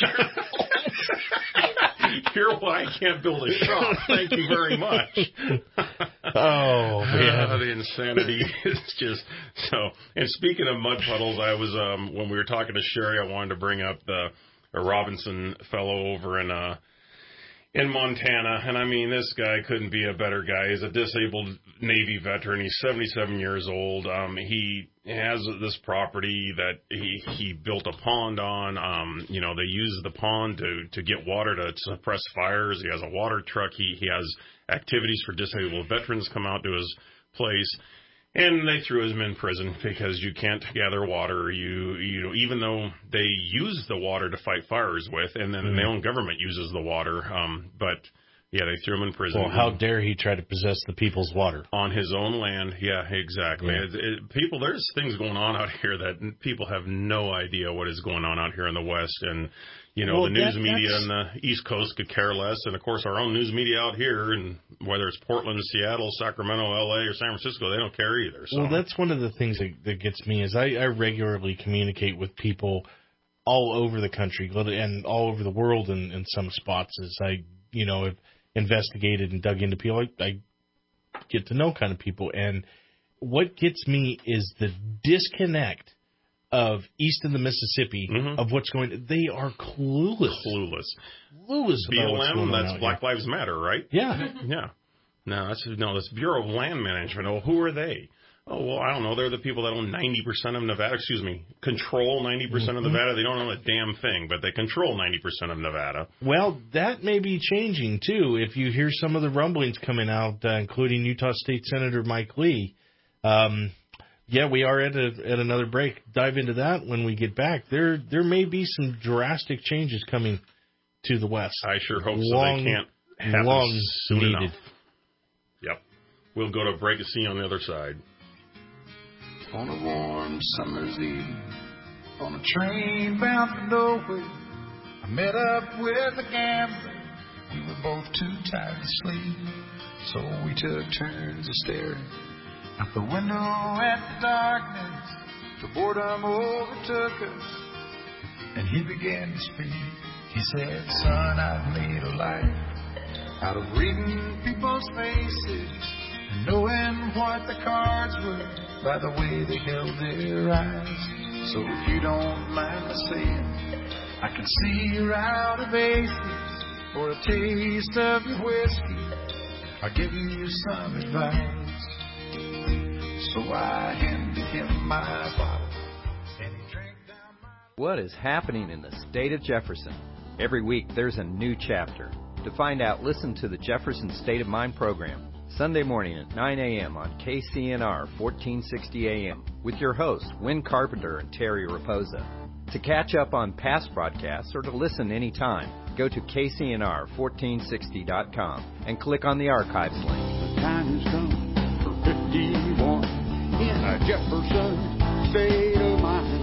here's why I can't build a shop. Thank you very much. Oh, man. Uh, the insanity is just so. And speaking of mud puddles, I was, um, when we were talking to Sherry, I wanted to bring up the a Robinson fellow over in, uh, in Montana. And I mean, this guy couldn't be a better guy. He's a disabled Navy veteran. He's seventy-seven years old. Um, he has this property that he, he built a pond on. Um, you know, they use the pond to, to get water to suppress fires. He has a water truck. He, he has activities for disabled veterans come out to his place. And they threw him in prison because you can't gather water. You, you know, even though they use the water to fight fires with, and then mm-hmm. their own government uses the water, um, but Yeah, they threw him in prison. Well, how dare he try to possess the people's water? On his own land. Yeah, exactly. Yeah. It, it, people, there's things going on out here that people have no idea what is going on out here in the West. And, you know, well, the news that, media that's... on the East Coast could care less. And, of course, our own news media out here, and whether it's Portland, Seattle, Sacramento, L A, or San Francisco, they don't care either. So. Well, that's one of the things that, that gets me is I, I regularly communicate with people all over the country and all over the world in, in some spots as I, you know, have investigated and dug into people. I, I get to know kind of people. And what gets me is the disconnect of east of the Mississippi mm-hmm. of what's going. They are clueless. Clueless. Clueless B L M, about what's going on that's Black here. Lives Matter, right? Yeah. Yeah. No, that's no, that's Bureau of Land Management. Oh, who are they? Oh, well, I don't know. They're the people that own ninety percent of Nevada. Excuse me, control ninety percent mm-hmm. of Nevada. They don't own a damn thing, but they control ninety percent of Nevada. Well, that may be changing, too, if you hear some of the rumblings coming out, uh, including Utah State Senator Mike Lee. Um, yeah, we are at, a, at another break. Dive into that when we get back. There there may be some drastic changes coming to the West. I sure hope long, so. They can't happen long soon needed. enough. Yep. We'll go to break and see on the other side. On a warm summer's eve, on a train bound for nowhere, I met up with a gambler. We were both too tired to sleep, so we took turns of staring out the window at the darkness. The boredom overtook us, and he began to speak. He said, "Son, I've made a life out of reading people's faces and knowing what the cards were by the way they held their eyes. So if you don't mind me saying, I can see you're out of aces for a taste of your whiskey. I'll give you some advice." So I handed him my bottle, and he drank down my... What is happening in the state of Jefferson? Every week there's a new chapter. To find out, listen to the Jefferson State of Mind program, Sunday morning at nine a.m. on K C N R fourteen sixty A M with your hosts, Win Carpenter and Terry Raposa. To catch up on past broadcasts or to listen anytime, go to K C N R fourteen sixty dot com and click on the archives link. The time has come for fifty-one in a Jefferson State of Mind.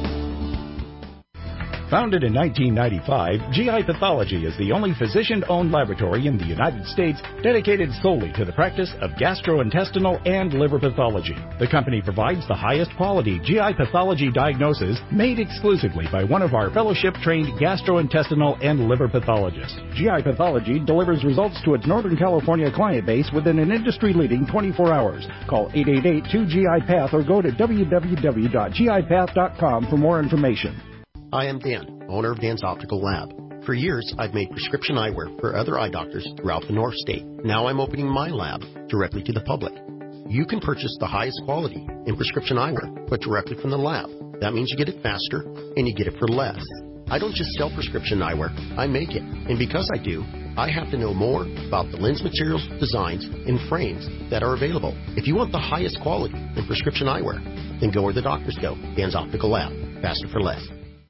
Founded in nineteen ninety-five, G I Pathology is the only physician-owned laboratory in the United States dedicated solely to the practice of gastrointestinal and liver pathology. The company provides the highest quality G I pathology diagnosis made exclusively by one of our fellowship-trained gastrointestinal and liver pathologists. G I Pathology delivers results to its Northern California client base within an industry-leading twenty-four hours. Call eight eight eight, two G I Path or go to w w w dot g i path dot com for more information. Hi, I'm Dan, owner of Dan's Optical Lab. For years, I've made prescription eyewear for other eye doctors throughout the North State. Now I'm opening my lab directly to the public. You can purchase the highest quality in prescription eyewear, but directly from the lab. That means you get it faster, and you get it for less. I don't just sell prescription eyewear, I make it. And because I do, I have to know more about the lens materials, designs, and frames that are available. If you want the highest quality in prescription eyewear, then go where the doctors go. Dan's Optical Lab. Faster for less.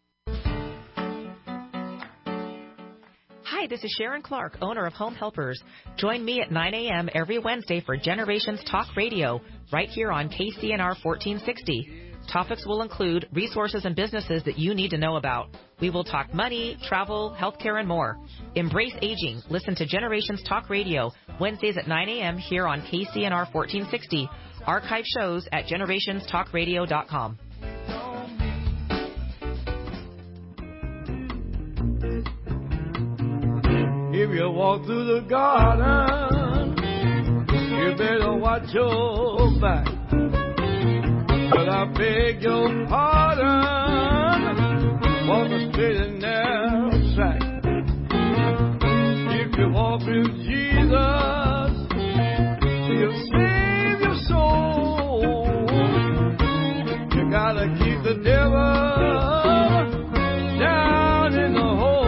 Hi, this is Sharon Clark, owner of Home Helpers. Join me at nine a.m. every Wednesday for Generations Talk Radio, right here on K C N R fourteen sixty. Topics will include resources and businesses that you need to know about. We will talk money, travel, healthcare, and more. Embrace aging. Listen to Generations Talk Radio, Wednesdays at nine a.m. here on K C N R fourteen sixty. Archive shows at generations talk radio dot com. If you walk through the garden, you better watch your back. But I beg your pardon, walk a straight and narrow track. If you walk with Jesus, he'll save your soul. You gotta keep the devil down in the hole.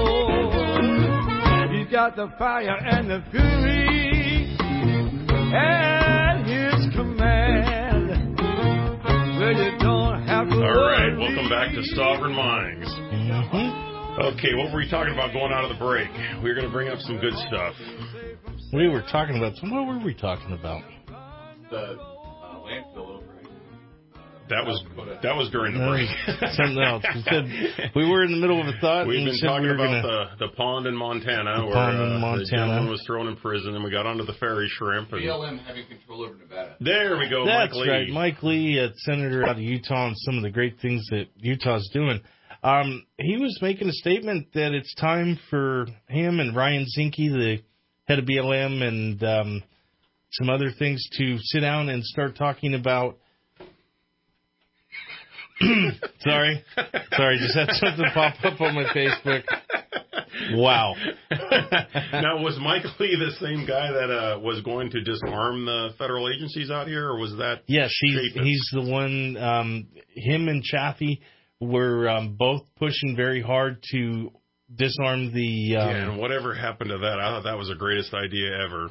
Got the fire and the fury at his command. Well, you don't have to. All right, welcome back to Sovereign Minds. Mm-hmm. Okay, what were we talking about going out of the break? We we're going to bring up some good stuff. We were talking about some. What were we talking about? The uh, landfill over. That was that was during the No, break. something else. We said we were in the middle of a thought. We've and been we said talking we were about gonna, the the pond in Montana, the where pond in uh, Montana. the gentleman was thrown in prison, and we got onto the fairy shrimp. And B L M having control over Nevada. There we go, That's Mike Lee. right, Mike Lee, a senator out of Utah, and some of the great things that Utah's doing. Um, he was making a statement that it's time for him and Ryan Zinke, the head of B L M, and um, some other things to sit down and start talking about. Sorry. Sorry, just had something pop up on my Facebook. Wow. Now, was Mike Lee the same guy that uh, was going to disarm the federal agencies out here, or was that Yes, he's, Chapin? he's the one, um, him and Chaffee were um, both pushing very hard to disarm the... Um, yeah, and whatever happened to that, I thought that was the greatest idea ever.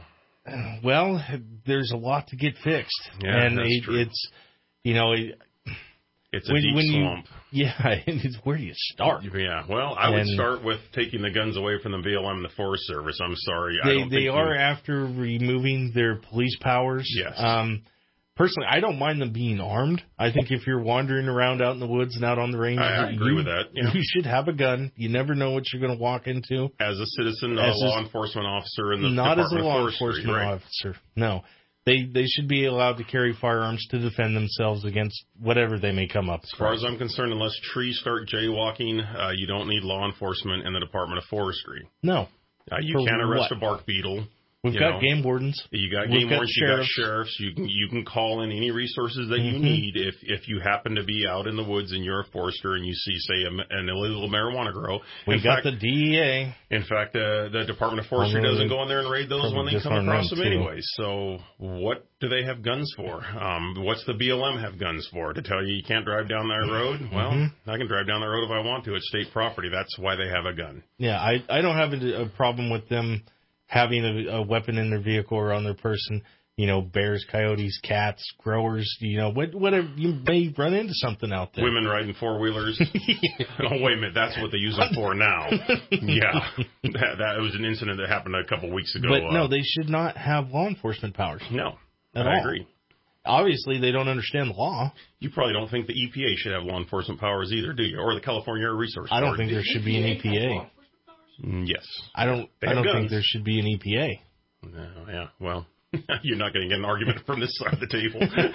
Well, there's a lot to get fixed. Yeah, and that's it, true. it's, you know... It, It's a when, deep when swamp. You, yeah, it's where do you start? Yeah, well, I would And- start with taking the guns away from the B L M and the Forest Service. I'm sorry. I They don't they think are you- after removing their police powers. Yes. Um, personally, I don't mind them being armed. I think if you're wandering around out in the woods and out on the range, I- I agree you, with that, yeah. you should have a gun. You never know what you're going to walk into. As a citizen, a As a- law enforcement officer in the Not as a Department of law Forestry, enforcement right. officer. No. They they should be allowed to carry firearms to defend themselves against whatever they may come up. As far as I'm concerned, unless trees start jaywalking, uh, you don't need law enforcement in the Department of Forestry. No. Uh, you For can't arrest what? a bark beetle. We've you got know. game wardens. You got We've game got wardens. You got sheriffs. sheriffs. You can you can call in any resources that you Mhm. need if if you happen to be out in the woods and you're a forester and you see, say, a, an illegal marijuana grow. We in got fact, the D E A. In fact, uh, the Department of Forestry Although doesn't they go in there and raid those when probably they come disarm across them, them too. anyway. So what do they have guns for? Um, what's the B L M have guns for? To tell you you can't drive down that road? Well, Mhm. I can drive down the road if I want to. It's state property. That's why they have a gun. Yeah, I, I don't have a, a problem with them having a, a weapon in their vehicle or on their person. You know, bears, coyotes, cats, growers, you know, what, whatever. You may run into something out there. Women riding four-wheelers. Oh, wait a minute. That's what they use them for now. Yeah. That, that was an incident that happened a couple weeks ago. But no, Uh, they should not have law enforcement powers. No, At I all. agree. Obviously, they don't understand the law. You probably don't think the E P A should have law enforcement powers either, do you? Or the California Air Resource I don't Board. think there should be an E P A. Mm, Yes. I don't. They I have don't think guns. there should be an E P A. No, yeah, well, you're not going to get an argument from this side of the table.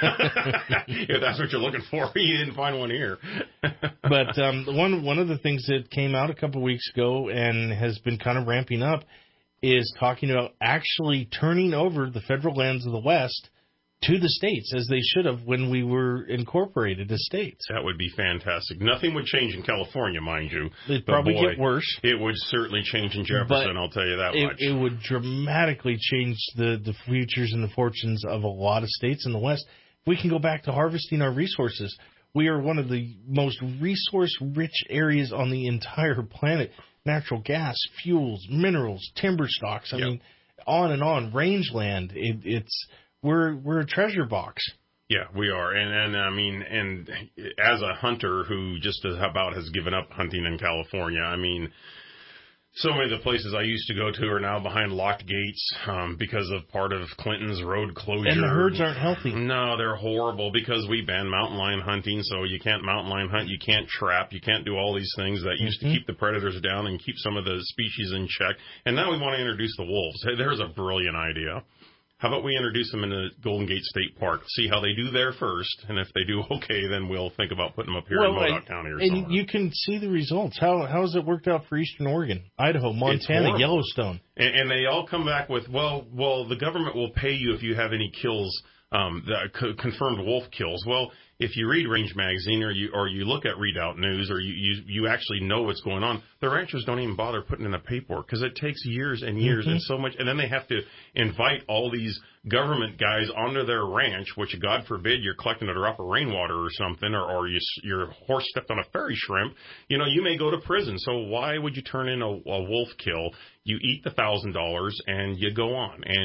If that's what you're looking for, you didn't find one here. But um, one one of the things that came out a couple weeks ago and has been kind of ramping up is talking about actually turning over the federal lands of the West to the states, as they should have when we were incorporated as states. That would be fantastic. Nothing would change in California, mind you. It'd But probably boy, get worse. It would certainly change in Jefferson, But I'll tell you that it, much. it would dramatically change the, the futures and the fortunes of a lot of states in the West. If we can go back to harvesting our resources, we are one of the most resource-rich areas on the entire planet. Natural gas, fuels, minerals, timber stocks. I Yep. mean, on and on. Rangeland. It, it's we're we're a treasure box. Yeah, we are. And, and I mean, and as a hunter who just about has given up hunting in California, I mean, so many of the places I used to go to are now behind locked gates um, because of part of Clinton's road closure. And the herds aren't healthy. No, they're horrible because we banned mountain lion hunting, so you can't mountain lion hunt, you can't trap, you can't do all these things that used Mm-hmm. to keep the predators down and keep some of the species in check. And now we want to introduce the wolves. Hey, there's a brilliant idea. How about we introduce them in the Golden Gate State Park, see how they do there first, and if they do okay, then we'll think about putting them up here in Modoc and, County or and somewhere. you can see the results. How how has it worked out for Eastern Oregon, Idaho, It's Montana, horrible. Yellowstone? And, and they all come back with, well, well, the government will pay you if you have any kills, um, the co- confirmed wolf kills. Well, if you read Range Magazine or you or you look at Readout News or you, you, you actually know what's going on, the ranchers don't even bother putting in the paperwork because it takes years and years Mhm. and so much. And then they have to invite all these government guys onto their ranch, which, God forbid, you're collecting a drop of rainwater or something, or, or you, your horse stepped on a fairy shrimp. You know, you may go to prison. So why would you turn in a, a wolf kill? You eat the one thousand dollars and you go on. And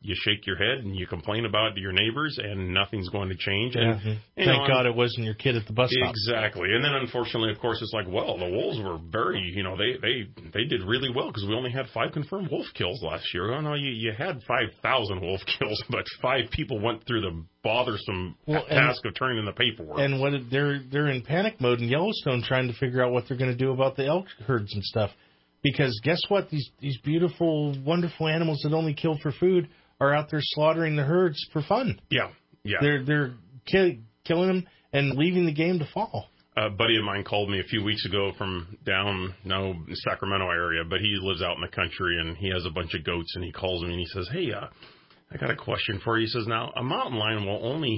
you shake your head and you complain about it to your neighbors, and nothing's going to change. Yeah. And, Thank you know, God it wasn't your kid at the bus stop. Exactly. And then, unfortunately, of course, it's like, well, the wolves were very, you know, they they, they did really well because we only had five confirmed wolf kills last year. Oh, no, you, you had five thousand wolf kills, but five people went through the bothersome well, task and, of turning in the paperwork. And what they're they're in panic mode in Yellowstone, trying to figure out what they're going to do about the elk herds and stuff. Because guess what? These these beautiful, wonderful animals that only kill for food are out there slaughtering the herds for fun. Yeah, yeah. They're they're ki- killing them and leaving the game to fall. A buddy of mine called me a few weeks ago from down, no, Sacramento area, but he lives out in the country, and he has a bunch of goats, and he calls me, and he says, hey, uh, I got a question for you. He says, now, a mountain lion will only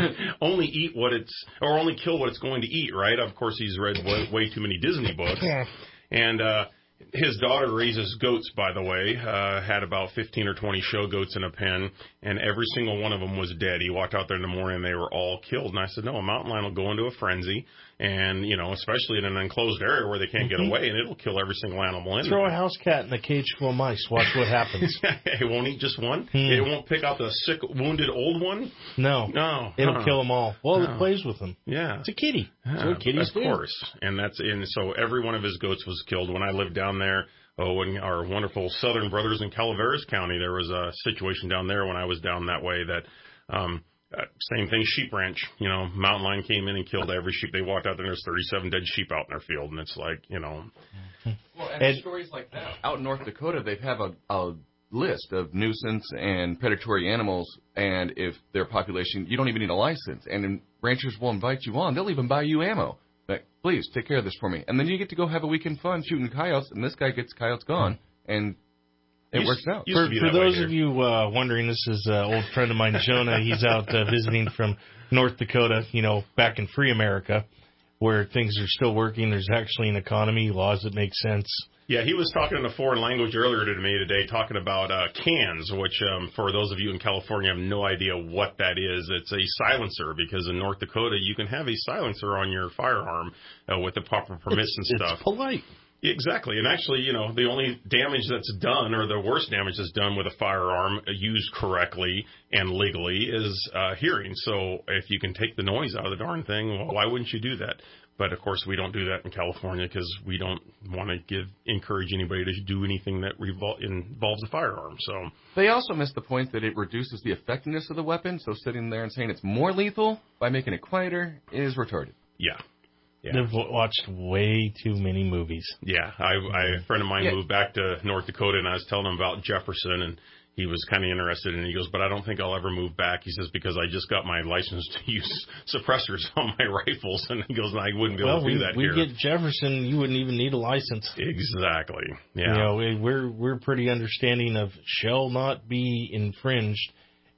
only eat what it's, or only kill what it's going to eat, right? Of course, he's read way, way too many Disney books. And uh, his daughter raises goats, by the way, uh, had about fifteen or twenty show goats in a pen, and every single one of them was dead. He walked out there in the morning, and they were all killed. And I said, no, a mountain lion will go into a frenzy, and, you know, especially in an enclosed area where they can't get Mhm. away, and it'll kill every single animal in Throw there. a house cat in a cage full of mice. Watch what happens. It won't eat just one? Hmm. It won't pick out the sick, wounded old one? No. No. It'll uh-uh. kill them all. Well, No. it plays with them. Yeah. It's a kitty. That's Yeah, what kitties of do. course. And that's and so every one of his goats was killed. When I lived down there, oh, in our wonderful southern brothers in Calaveras County, there was a situation down there when I was down that way that, um, uh, same thing, sheep ranch, you know, mountain lion came in and killed every sheep. They walked out there and there's thirty-seven dead sheep out in their field. And it's like, you know. Well, and, and stories like that. Out in North Dakota, they have a, a list of nuisance and predatory animals, and if their population, you don't even need a license. And ranchers will invite you on. They'll even buy you ammo. Like, please, take care of this for me. And then you get to go have a weekend fun shooting coyotes, and this guy gets coyotes gone, and it Used- works out. For, for those of you uh, wondering, this is an old friend of mine, Jonah. He's out uh, visiting from North Dakota, you know, back in free America, where things are still working. There's actually an economy, laws that make sense. Yeah, he was talking in a foreign language earlier to me today, talking about uh, cans, which um, for those of you in California have no idea what that is. It's a silencer, because in North Dakota you can have a silencer on your firearm uh, with the proper permits It's- and stuff. It's polite. Exactly. And actually, you know, the only damage that's done, or the worst damage that's done with a firearm used correctly and legally, is uh, hearing. So if you can take the noise out of the darn thing, well, why wouldn't you do that? But, of course, we don't do that in California because we don't want to give encourage anybody to do anything that revol- involves a firearm. So They also miss the point that it reduces the effectiveness of the weapon, so sitting there and saying it's more lethal by making it quieter is retarded. Yeah. Yeah. They've w- watched way too many movies. Yeah, I, I a friend of mine Yeah. moved back to North Dakota, and I was telling him about Jefferson, and he was kind of interested, and he goes, but I don't think I'll ever move back. He says, because I just got my license to use suppressors on my rifles, and he goes, I wouldn't be well, able to we, do that we here. get Jefferson, you wouldn't even need a license. Exactly. Yeah. You know, we- we're we're pretty understanding of shall not be infringed,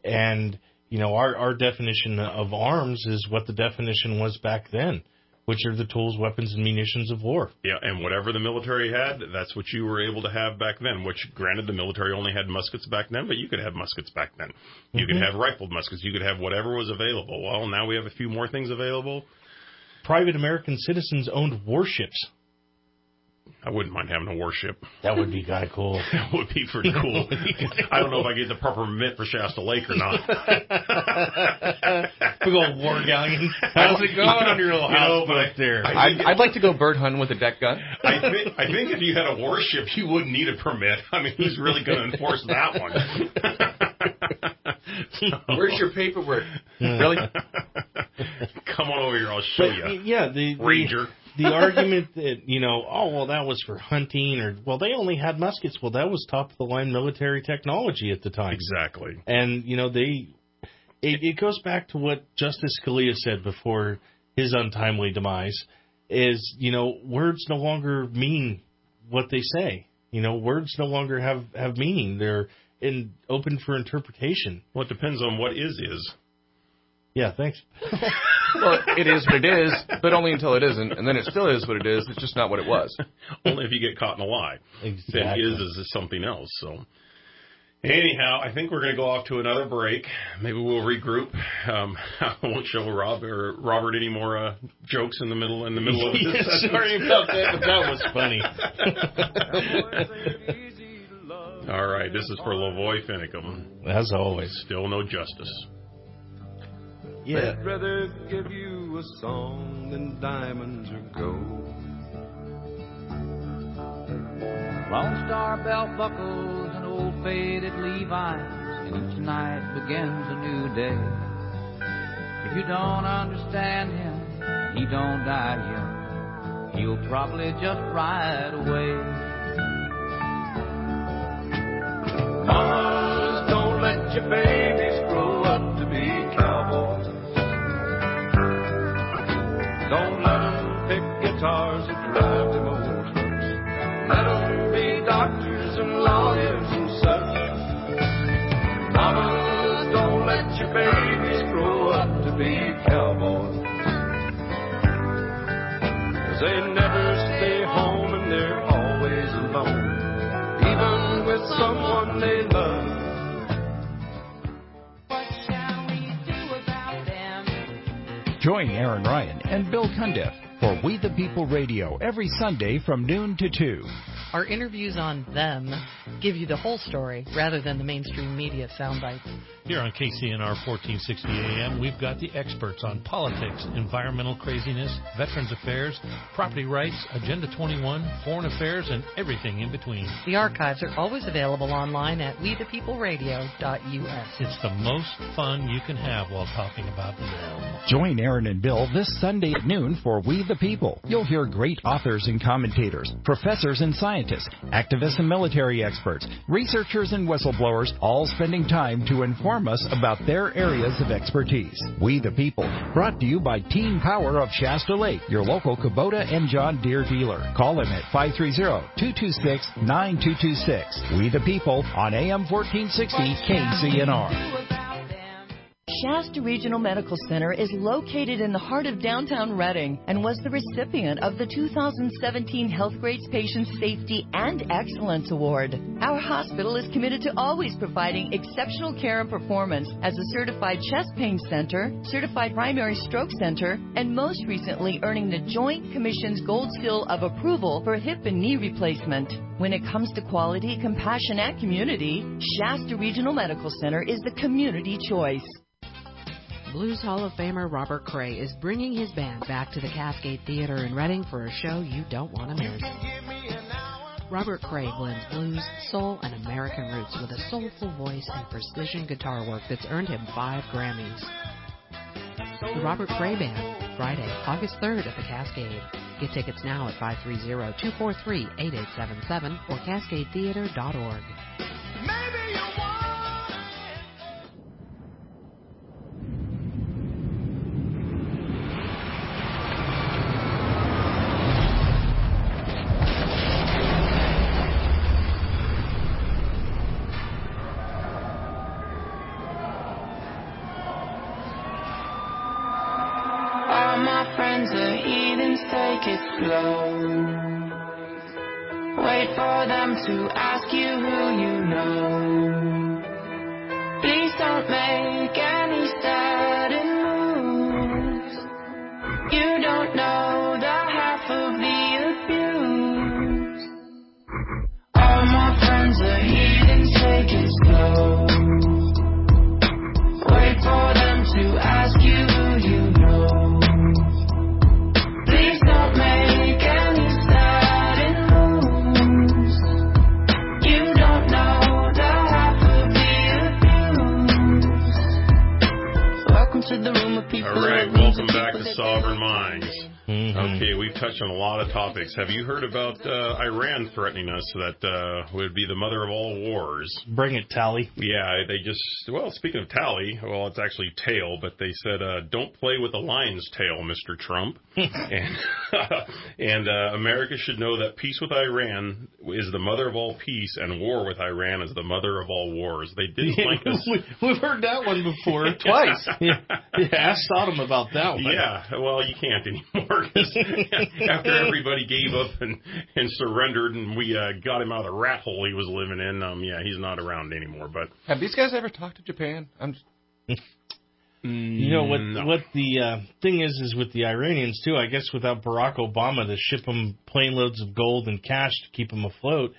and you know, our our definition of arms is what the definition was back then, which are the tools, weapons, and munitions of war. Yeah, and whatever the military had, that's what you were able to have back then, which, granted, the military only had muskets back then, but you could have muskets back then. You Mhm. could have rifled muskets. You could have whatever was available. Well, now we have a few more things available. Private American citizens owned warships. I wouldn't mind having a warship. That would be kind of cool. That would be pretty cool. I don't know if I get the proper permit for Shasta Lake or not. Big old war galleon. How's it going on your little You know, house but back there? I I'd, I'd like to go bird hunting with a deck gun. I think, I think if you had a warship, you wouldn't need a permit. I mean, who's really going to enforce that one? Where's your paperwork? Really? Come on over here, I'll show But, you. yeah, the, the Ranger. The argument that, you know, oh, well, that was for hunting, or, well, they only had muskets. Well, that was top-of-the-line military technology at the time. Exactly. And, you know, they, it, it goes back to what Justice Scalia said before his untimely demise, is, you know, words no longer mean what they say. You know, words no longer have, have meaning. They're in, open for interpretation. Well, it depends on what is is. Yeah, thanks. Well, it is what it is, but only until it isn't, and then it still is what it is. It's just not what it was. Only if you get caught in a lie. Exactly. Then is is is something else. So, anyhow, I think we're going to go off to another break. Maybe we'll regroup. Um, I won't show Rob or Robert any more uh, jokes in the middle in the middle of this. Yeah, sorry about that, but that was funny. All right, this is for Lavoy Finicum. As always. Still no justice. Yeah. I'd rather give you a song than diamonds or gold. Lone Star belt buckles and old faded Levi's, and each night begins a new day. If you don't understand him, he don't die young. He'll probably just ride away. Mamas, don't let your babies grow up to be cowboys. Don't let them pick guitars or drive them old trucks. Let them be doctors and lawyers and such. Mamas, don't let your babies grow up to be cowboys. 'Cause they never stay home and they're always alone, even with someone they love. Join Aaron Ryan and Bill Cundiff for We the People Radio every Sunday from noon to two. Our interviews on them give you the whole story rather than the mainstream media soundbites. Here on K C N R fourteen sixty A M, we've got the experts on politics, environmental craziness, veterans affairs, property rights, Agenda twenty-one, foreign affairs, and everything in between. The archives are always available online at we the people radio dot U S. It's the most fun you can have while talking about them. Join Aaron and Bill this Sunday at noon for We the People. You'll hear great authors and commentators, professors and scientists, activists and military experts, researchers and whistleblowers, all spending time to inform us about their areas of expertise. We the People, brought to you by Team Power of Shasta Lake, your local Kubota and John Deere dealer. Call them at five three zero, two two six, nine two two six. We the People on A M fourteen sixty K C N R. Shasta Regional Medical Center is located in the heart of downtown Reading and was the recipient of the two thousand seventeen Healthgrades Patient Safety and Excellence Award. Our hospital is committed to always providing exceptional care and performance as a certified chest pain center, certified primary stroke center, and most recently earning the Joint Commission's Gold Seal of Approval for hip and knee replacement. When it comes to quality, compassion, and community, Shasta Regional Medical Center is the community choice. Blues Hall of Famer Robert Cray is bringing his band back to the Cascade Theater in Reading for a show you don't want to miss. Robert Cray blends blues, soul, and American roots with a soulful voice and precision guitar work that's earned him five Grammys. The Robert Cray Band, Friday, August third at the Cascade. Get tickets now at five three zero, two four three, eight eight seven seven or cascade theater dot org. Wait for them to ask you who you know. Please don't make any sudden moves. You don't know the half of the abuse. All my friends are heathens, take it slow. Wait for them to ask you who you know. Please don't make any sudden moves. You don't know the half of the abuse. Welcome to the room of people. All right, welcome back to Sovereign Minds. Mm-hmm. Okay, we've touched on a lot of topics. Have you heard about uh, Iran threatening us that uh, would be the mother of all wars? Bring it, Tally. Yeah, they just, well, speaking of Tally, well, it's actually tail, but they said, uh, don't play with the lion's tail, Mister Trump. and and uh, America should know that peace with Iran is the mother of all peace, and war with Iran is the mother of all wars. They didn't like us. we, we've heard that one before, twice. yeah, yeah, ask Sodom about that one. Yeah, well, you can't anymore. After everybody gave up and, and surrendered and we uh, got him out of the rat hole he was living in, um, yeah, he's not around anymore. But have these guys ever talked to Japan? I'm just... You know, what no. what the uh, thing is, is with the Iranians, too, I guess without Barack Obama to ship them plane loads of gold and cash to keep them afloat,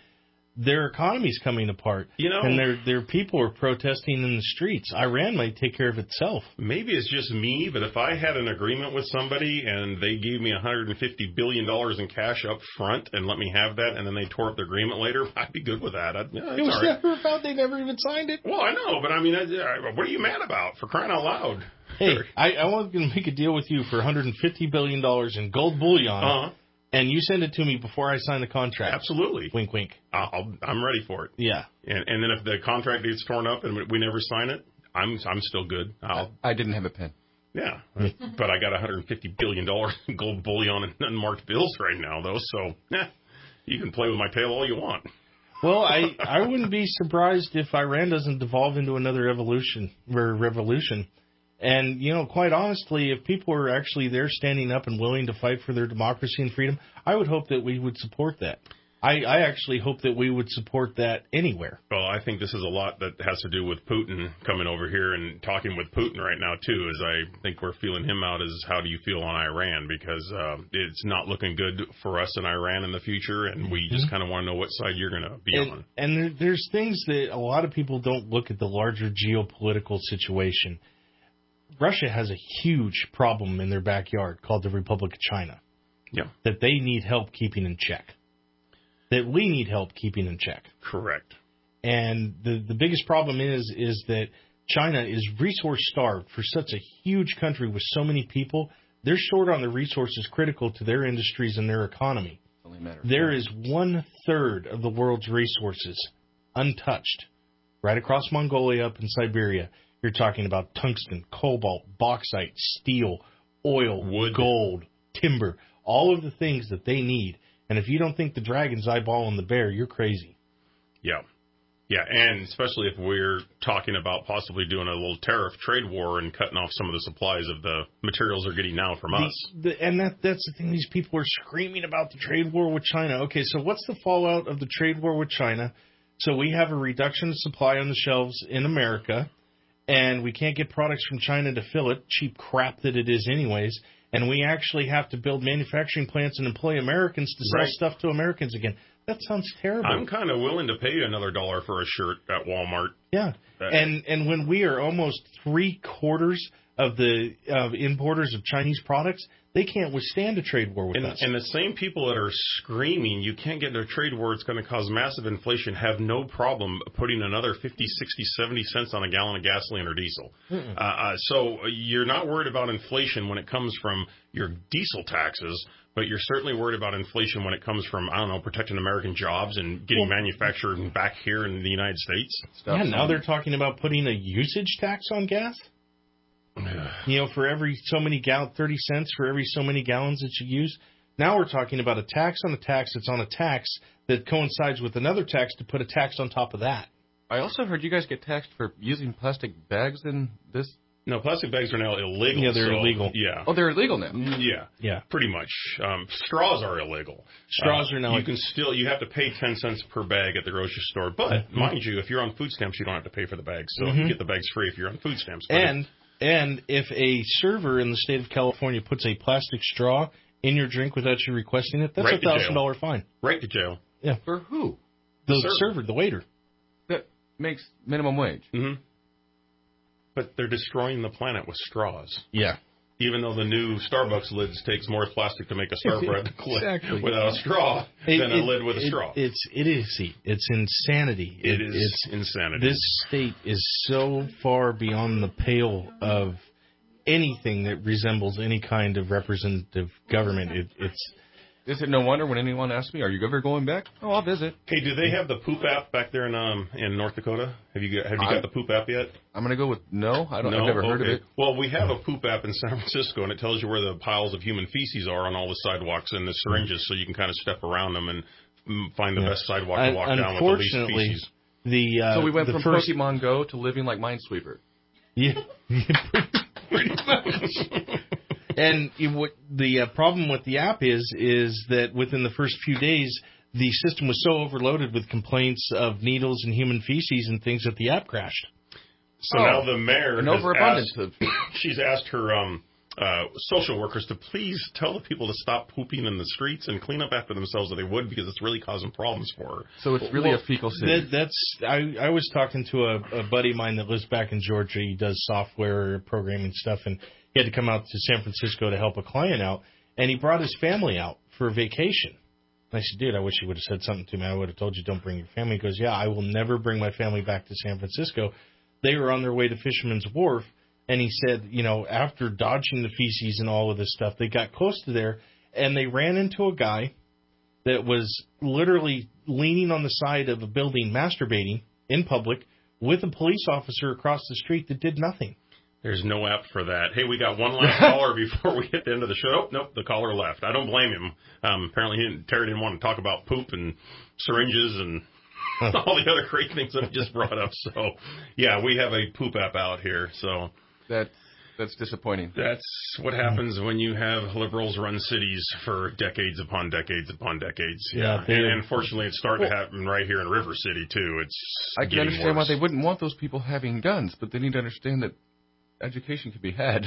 their economy's coming apart. You know, and their their people are protesting in the streets. Iran might take care of itself. Maybe it's just me, but if I had an agreement with somebody and they gave me one hundred fifty billion dollars in cash up front and let me have that, and then they tore up the agreement later, I'd be good with that. I'd, yeah, it was all right. never about they never even signed it. Well, I know, but I mean, I, I, what are you mad about, for crying out loud? Hey, I, I was going to make a deal with you for one hundred fifty billion dollars in gold bullion. Uh-huh. And you send it to me before I sign the contract. Absolutely. Wink, wink. I'll, I'm ready for it. Yeah. And, and then if the contract gets torn up and we never sign it, I'm I'm still good. I'll, I didn't have a pen. Yeah. But I got one hundred fifty billion dollars in gold bullion and unmarked bills right now, though. So, yeah, you can play with my tail all you want. Well, I, I wouldn't be surprised if Iran doesn't devolve into another evolution or revolution. And, you know, quite honestly, if people are actually there standing up and willing to fight for their democracy and freedom, I would hope that we would support that. I, I actually hope that we would support that anywhere. Well, I think this is a lot that has to do with Putin coming over here and talking with Putin right now, too, as I think we're feeling him out as how do you feel on Iran, because uh, it's not looking good for us in Iran in the future, and we just kind of want to know what side you're going to be and, on. And there, there's things that a lot of people don't look at the larger geopolitical situation. Russia has a huge problem in their backyard called the Republic of China. Yeah. That they need help keeping in check. That we need help keeping in check. Correct. And the the biggest problem is is that China is resource starved for such a huge country with so many people. They're short on the resources critical to their industries and their economy. There is one third of the world's resources untouched. Right across Mongolia up in Siberia. You're talking about tungsten, cobalt, bauxite, steel, oil, wood, gold, timber, all of the things that they need. And if you don't think the dragon's eyeballing the bear, you're crazy. Yeah. Yeah, and especially if we're talking about possibly doing a little tariff trade war and cutting off some of the supplies of the materials they're getting now from the, us. The, and that that's the thing. These people are screaming about the trade war with China. Okay, so what's the fallout of the trade war with China? So we have a reduction of supply on the shelves in America. And we can't get products from China to fill it, cheap crap that it is anyways. And we actually have to build manufacturing plants and employ Americans to sell right. stuff to Americans again. That sounds terrible. I'm kind of willing to pay you another dollar for a shirt at Walmart. Yeah. That, and and when we are almost three quarters of the uh, importers of Chinese products, they can't withstand a trade war with and, us. And the same people that are screaming, you can't get into a trade war, it's going to cause massive inflation, have no problem putting another fifty, sixty, seventy cents on a gallon of gasoline or diesel. Uh, uh, so you're not worried about inflation when it comes from your diesel taxes, but you're certainly worried about inflation when it comes from, I don't know, protecting American jobs and getting well, manufactured back here in the United States. Yeah, now they're talking about putting a usage tax on gas. You know, for every so many gal, thirty cents for every so many gallons that you use. Now we're talking about a tax on a tax that's on a tax that coincides with another tax to put a tax on top of that. I also heard you guys get taxed for using plastic bags in this. No, plastic bags are now illegal. Yeah, they're so, illegal. Yeah. Oh, they're illegal now. Yeah. Yeah. Pretty much. Um, straws are illegal. Straws uh, are now. You can still you have to pay ten cents per bag at the grocery store, but mm-hmm. mind you, if you're on food stamps, you don't have to pay for the bags. So mm-hmm. you get the bags free if you're on food stamps. But and and if a server in the state of California puts a plastic straw in your drink without you requesting it, that's right a thousand dollar fine. Right to jail. Yeah. For who? The, the server. server, the waiter. That makes minimum wage. Mm-hmm. But they're destroying the planet with straws. Yeah. Even though the new Starbucks lids takes more plastic to make a Starbucks exactly. without a straw it, than it, a lid with a it, straw. It's idiocy. It's insanity. It, it is it's, insanity. This state is so far beyond the pale of anything that resembles any kind of representative government. It, it's Is it no wonder when anyone asks me, "Are you ever going back?" Oh, I'll visit. Hey, do they have the poop app back there in um in North Dakota? Have you got, have you got I, the poop app yet? I'm gonna go with no. I don't. No? I've never okay. heard of it. Well, we have a poop app in San Francisco, and it tells you where the piles of human feces are on all the sidewalks and the syringes, so you can kind of step around them and find the yeah. best sidewalk to walk down with the least feces. The uh, so we went the from first... Pokemon Go to living like Minesweeper. Yeah. Pretty much. And it, what the uh, problem with the app is, is that within the first few days, the system was so overloaded with complaints of needles and human feces and things that the app crashed. So oh, now the mayor an has overabundance asked, of. she's asked her um, uh, social workers to please tell the people to stop pooping in the streets and clean up after themselves if they would, because it's really causing problems for her. So it's really Well, a fecal city. That, that's I, I was talking to a, a buddy of mine that lives back in Georgia. He does software programming stuff, and he had to come out to San Francisco to help a client out, and he brought his family out for a vacation. And I said, dude, I wish you would have said something to me. I would have told you don't bring your family. He goes, yeah, I will never bring my family back to San Francisco. They were on their way to Fisherman's Wharf, and he said, you know, after dodging the feces and all of this stuff, they got close to there, and they ran into a guy that was literally leaning on the side of a building masturbating in public with a police officer across the street that did nothing. There's no app for that. Hey, we got one last caller before we hit the end of the show. Nope, the caller left. I don't blame him. Um, apparently, he didn't, Terry didn't want to talk about poop and syringes and all the other great things that I just brought up. So, yeah, we have a poop app out here. So That that's disappointing. That's what happens when you have liberals run cities for decades upon decades upon decades. Yeah, Yeah, and unfortunately, it's starting to happen right here in River City too. It's I can getting understand worse. why they wouldn't want those people having guns, but they need to understand that education can be had.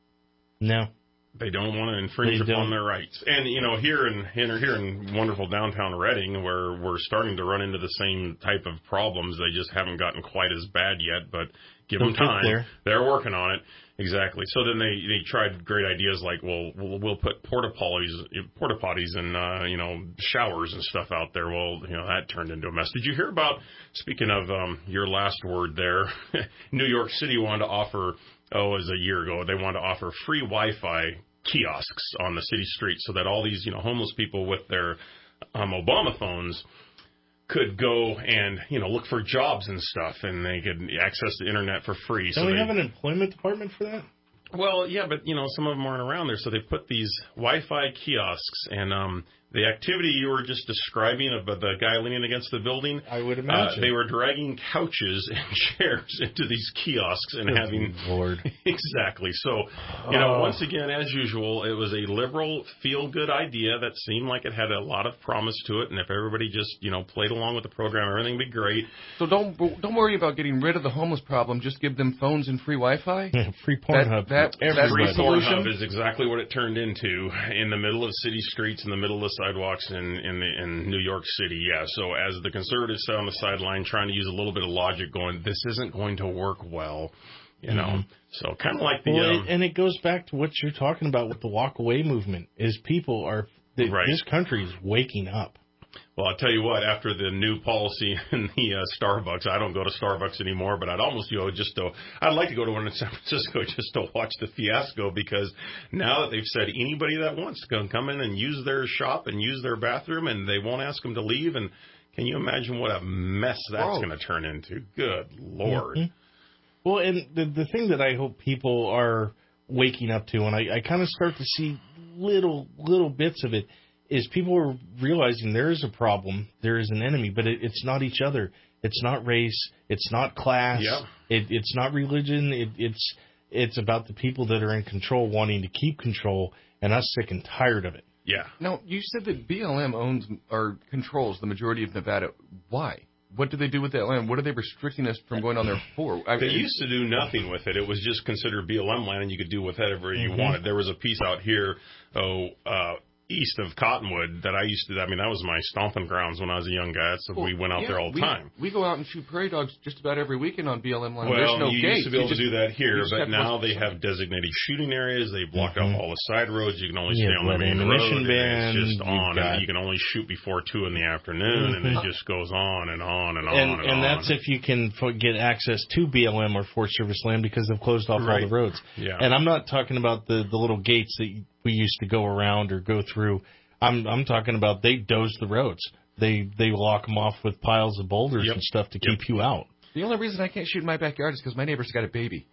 No. They don't want to infringe They upon don't. their rights. And, you know, here in, in here in wonderful downtown Reading, where we're starting to run into the same type of problems, they just haven't gotten quite as bad yet, but give They'll them get time. there. They're working on it. Exactly. So then they, they tried great ideas like, well, we'll, we'll put porta potties, porta potties and, uh, you know, showers and stuff out there. Well, you know, that turned into a mess. Did you hear about, speaking of um, your last word there, New York City wanted to offer, oh, it was a year ago, they wanted to offer free Wi-Fi kiosks on the city streets so that all these, you know, homeless people with their um, Obama phones could go and, you know, look for jobs and stuff, and they could access the internet for free. Don't so we they, have an employment department for that? Well, yeah, but, you know, some of them aren't around there, so they put these Wi-Fi kiosks, and um, the activity you were just describing of the guy leaning against the building, I would uh, imagine. they were dragging couches and chairs into these kiosks and Good having... Lord. Exactly. So, you know, Oh. once again, as usual, it was a liberal feel-good idea that seemed like it had a lot of promise to it, and if everybody just, you know, played along with the program, everything would be great. So don't don't worry about getting rid of the homeless problem. Just give them phones and free Wi-Fi. Yeah, free Pornhub. That, that, that's Free the solution. Pornhub is exactly what it turned into in the middle of city streets, in the middle of the sidewalks in in, the, in New York City. Yeah. So as the conservatives sat on the sideline trying to use a little bit of logic, going, this isn't going to work well, you know. Mhm. So kind of like the Well, um, it, and it goes back to what you're talking about with the walk away movement. Is people are the, Right. this country is waking up. Well, I'll tell you what, after the new policy in the uh, Starbucks, I don't go to Starbucks anymore, but I'd almost go just to, I'd like to go to one in San Francisco just to watch the fiasco, because now that they've said anybody that wants to come, come in and use their shop and use their bathroom, and they won't ask them to leave, and can you imagine what a mess that's Whoa. going to turn into? Good Lord. Mhm. Well, and the the thing that I hope people are waking up to, and I, I kind of start to see little little bits of it, is people are realizing there is a problem, there is an enemy, but it, it's not each other. It's not race. It's not class. Yeah. It, it's not religion. It, it's it's about the people that are in control wanting to keep control, and us sick and tired of it. Yeah. Now, you said that B L M owns or controls the majority of Nevada. Why? What do they do with that land? What are they restricting us from going on there for? I They mean, used to do nothing with it. It was just considered B L M land, and you could do whatever you Mhm. wanted. There was a piece out here, oh, uh, east of Cottonwood that I used to, I mean, that was my stomping grounds when I was a young guy, so we went out yeah, there all the we, time. We go out and shoot prairie dogs just about every weekend on B L M land. Well, There's no you gates. used to be able You to just- do that you here, just but have to now watch they the have designated shooting areas. They've blocked Mhm. off all the side roads. You can only You stay have on the lead main ammunition road. and ban, It's just you've on, got- and you can only shoot before two in the afternoon, and Mhm. it just goes on and on and on And, and, and on. that's if you can f- get access to B L M or Forest Service land, because they've closed off all Right. the roads. Yeah. And I'm not talking about the, the little gates that we used to go around or go through. I'm I'm talking about they doze the roads. They they lock them off with piles of boulders Yep. and stuff to Yep. keep you out. The only reason I can't shoot in my backyard is because my neighbor's got a baby.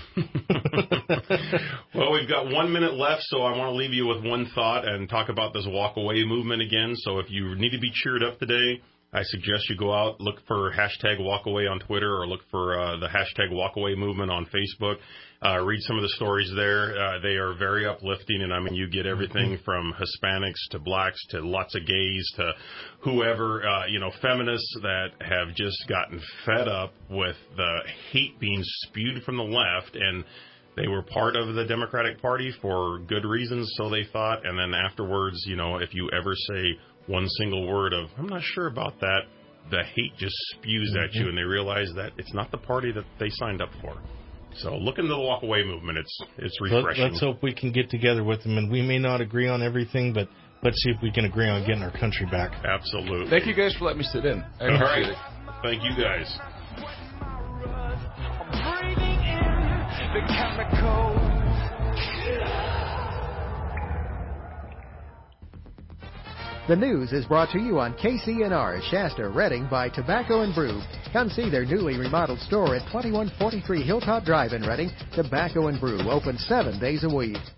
Well, we've got one minute left, so I want to leave you with one thought and talk about this walk away movement again. So if you need to be cheered up today, I suggest you go out, look for hashtag walk away on Twitter, or look for uh, the hashtag walk away movement on Facebook. Uh, read some of the stories there. Uh, they are very uplifting, and I mean, you get everything from Hispanics to blacks to lots of gays to whoever, uh, you know, feminists that have just gotten fed up with the hate being spewed from the left, and they were part of the Democratic Party for good reasons, so they thought, and then afterwards, you know, if you ever say one single word of, I'm not sure about that, the hate just spews mm-hmm. at you, and they realize that it's not the party that they signed up for. So look into the walk-away movement. It's it's refreshing. Let, let's hope we can get together with them, and we may not agree on everything, but let's see if we can agree on getting our country back. Absolutely. Thank you guys for letting me sit in. I appreciate right. it. Thank you guys. The chemicals. The news is brought to you on K C N R Shasta, Redding by Tobacco and Brew. Come see their newly remodeled store at twenty-one forty-three Hilltop Drive in Redding. Tobacco and Brew, open seven days a week.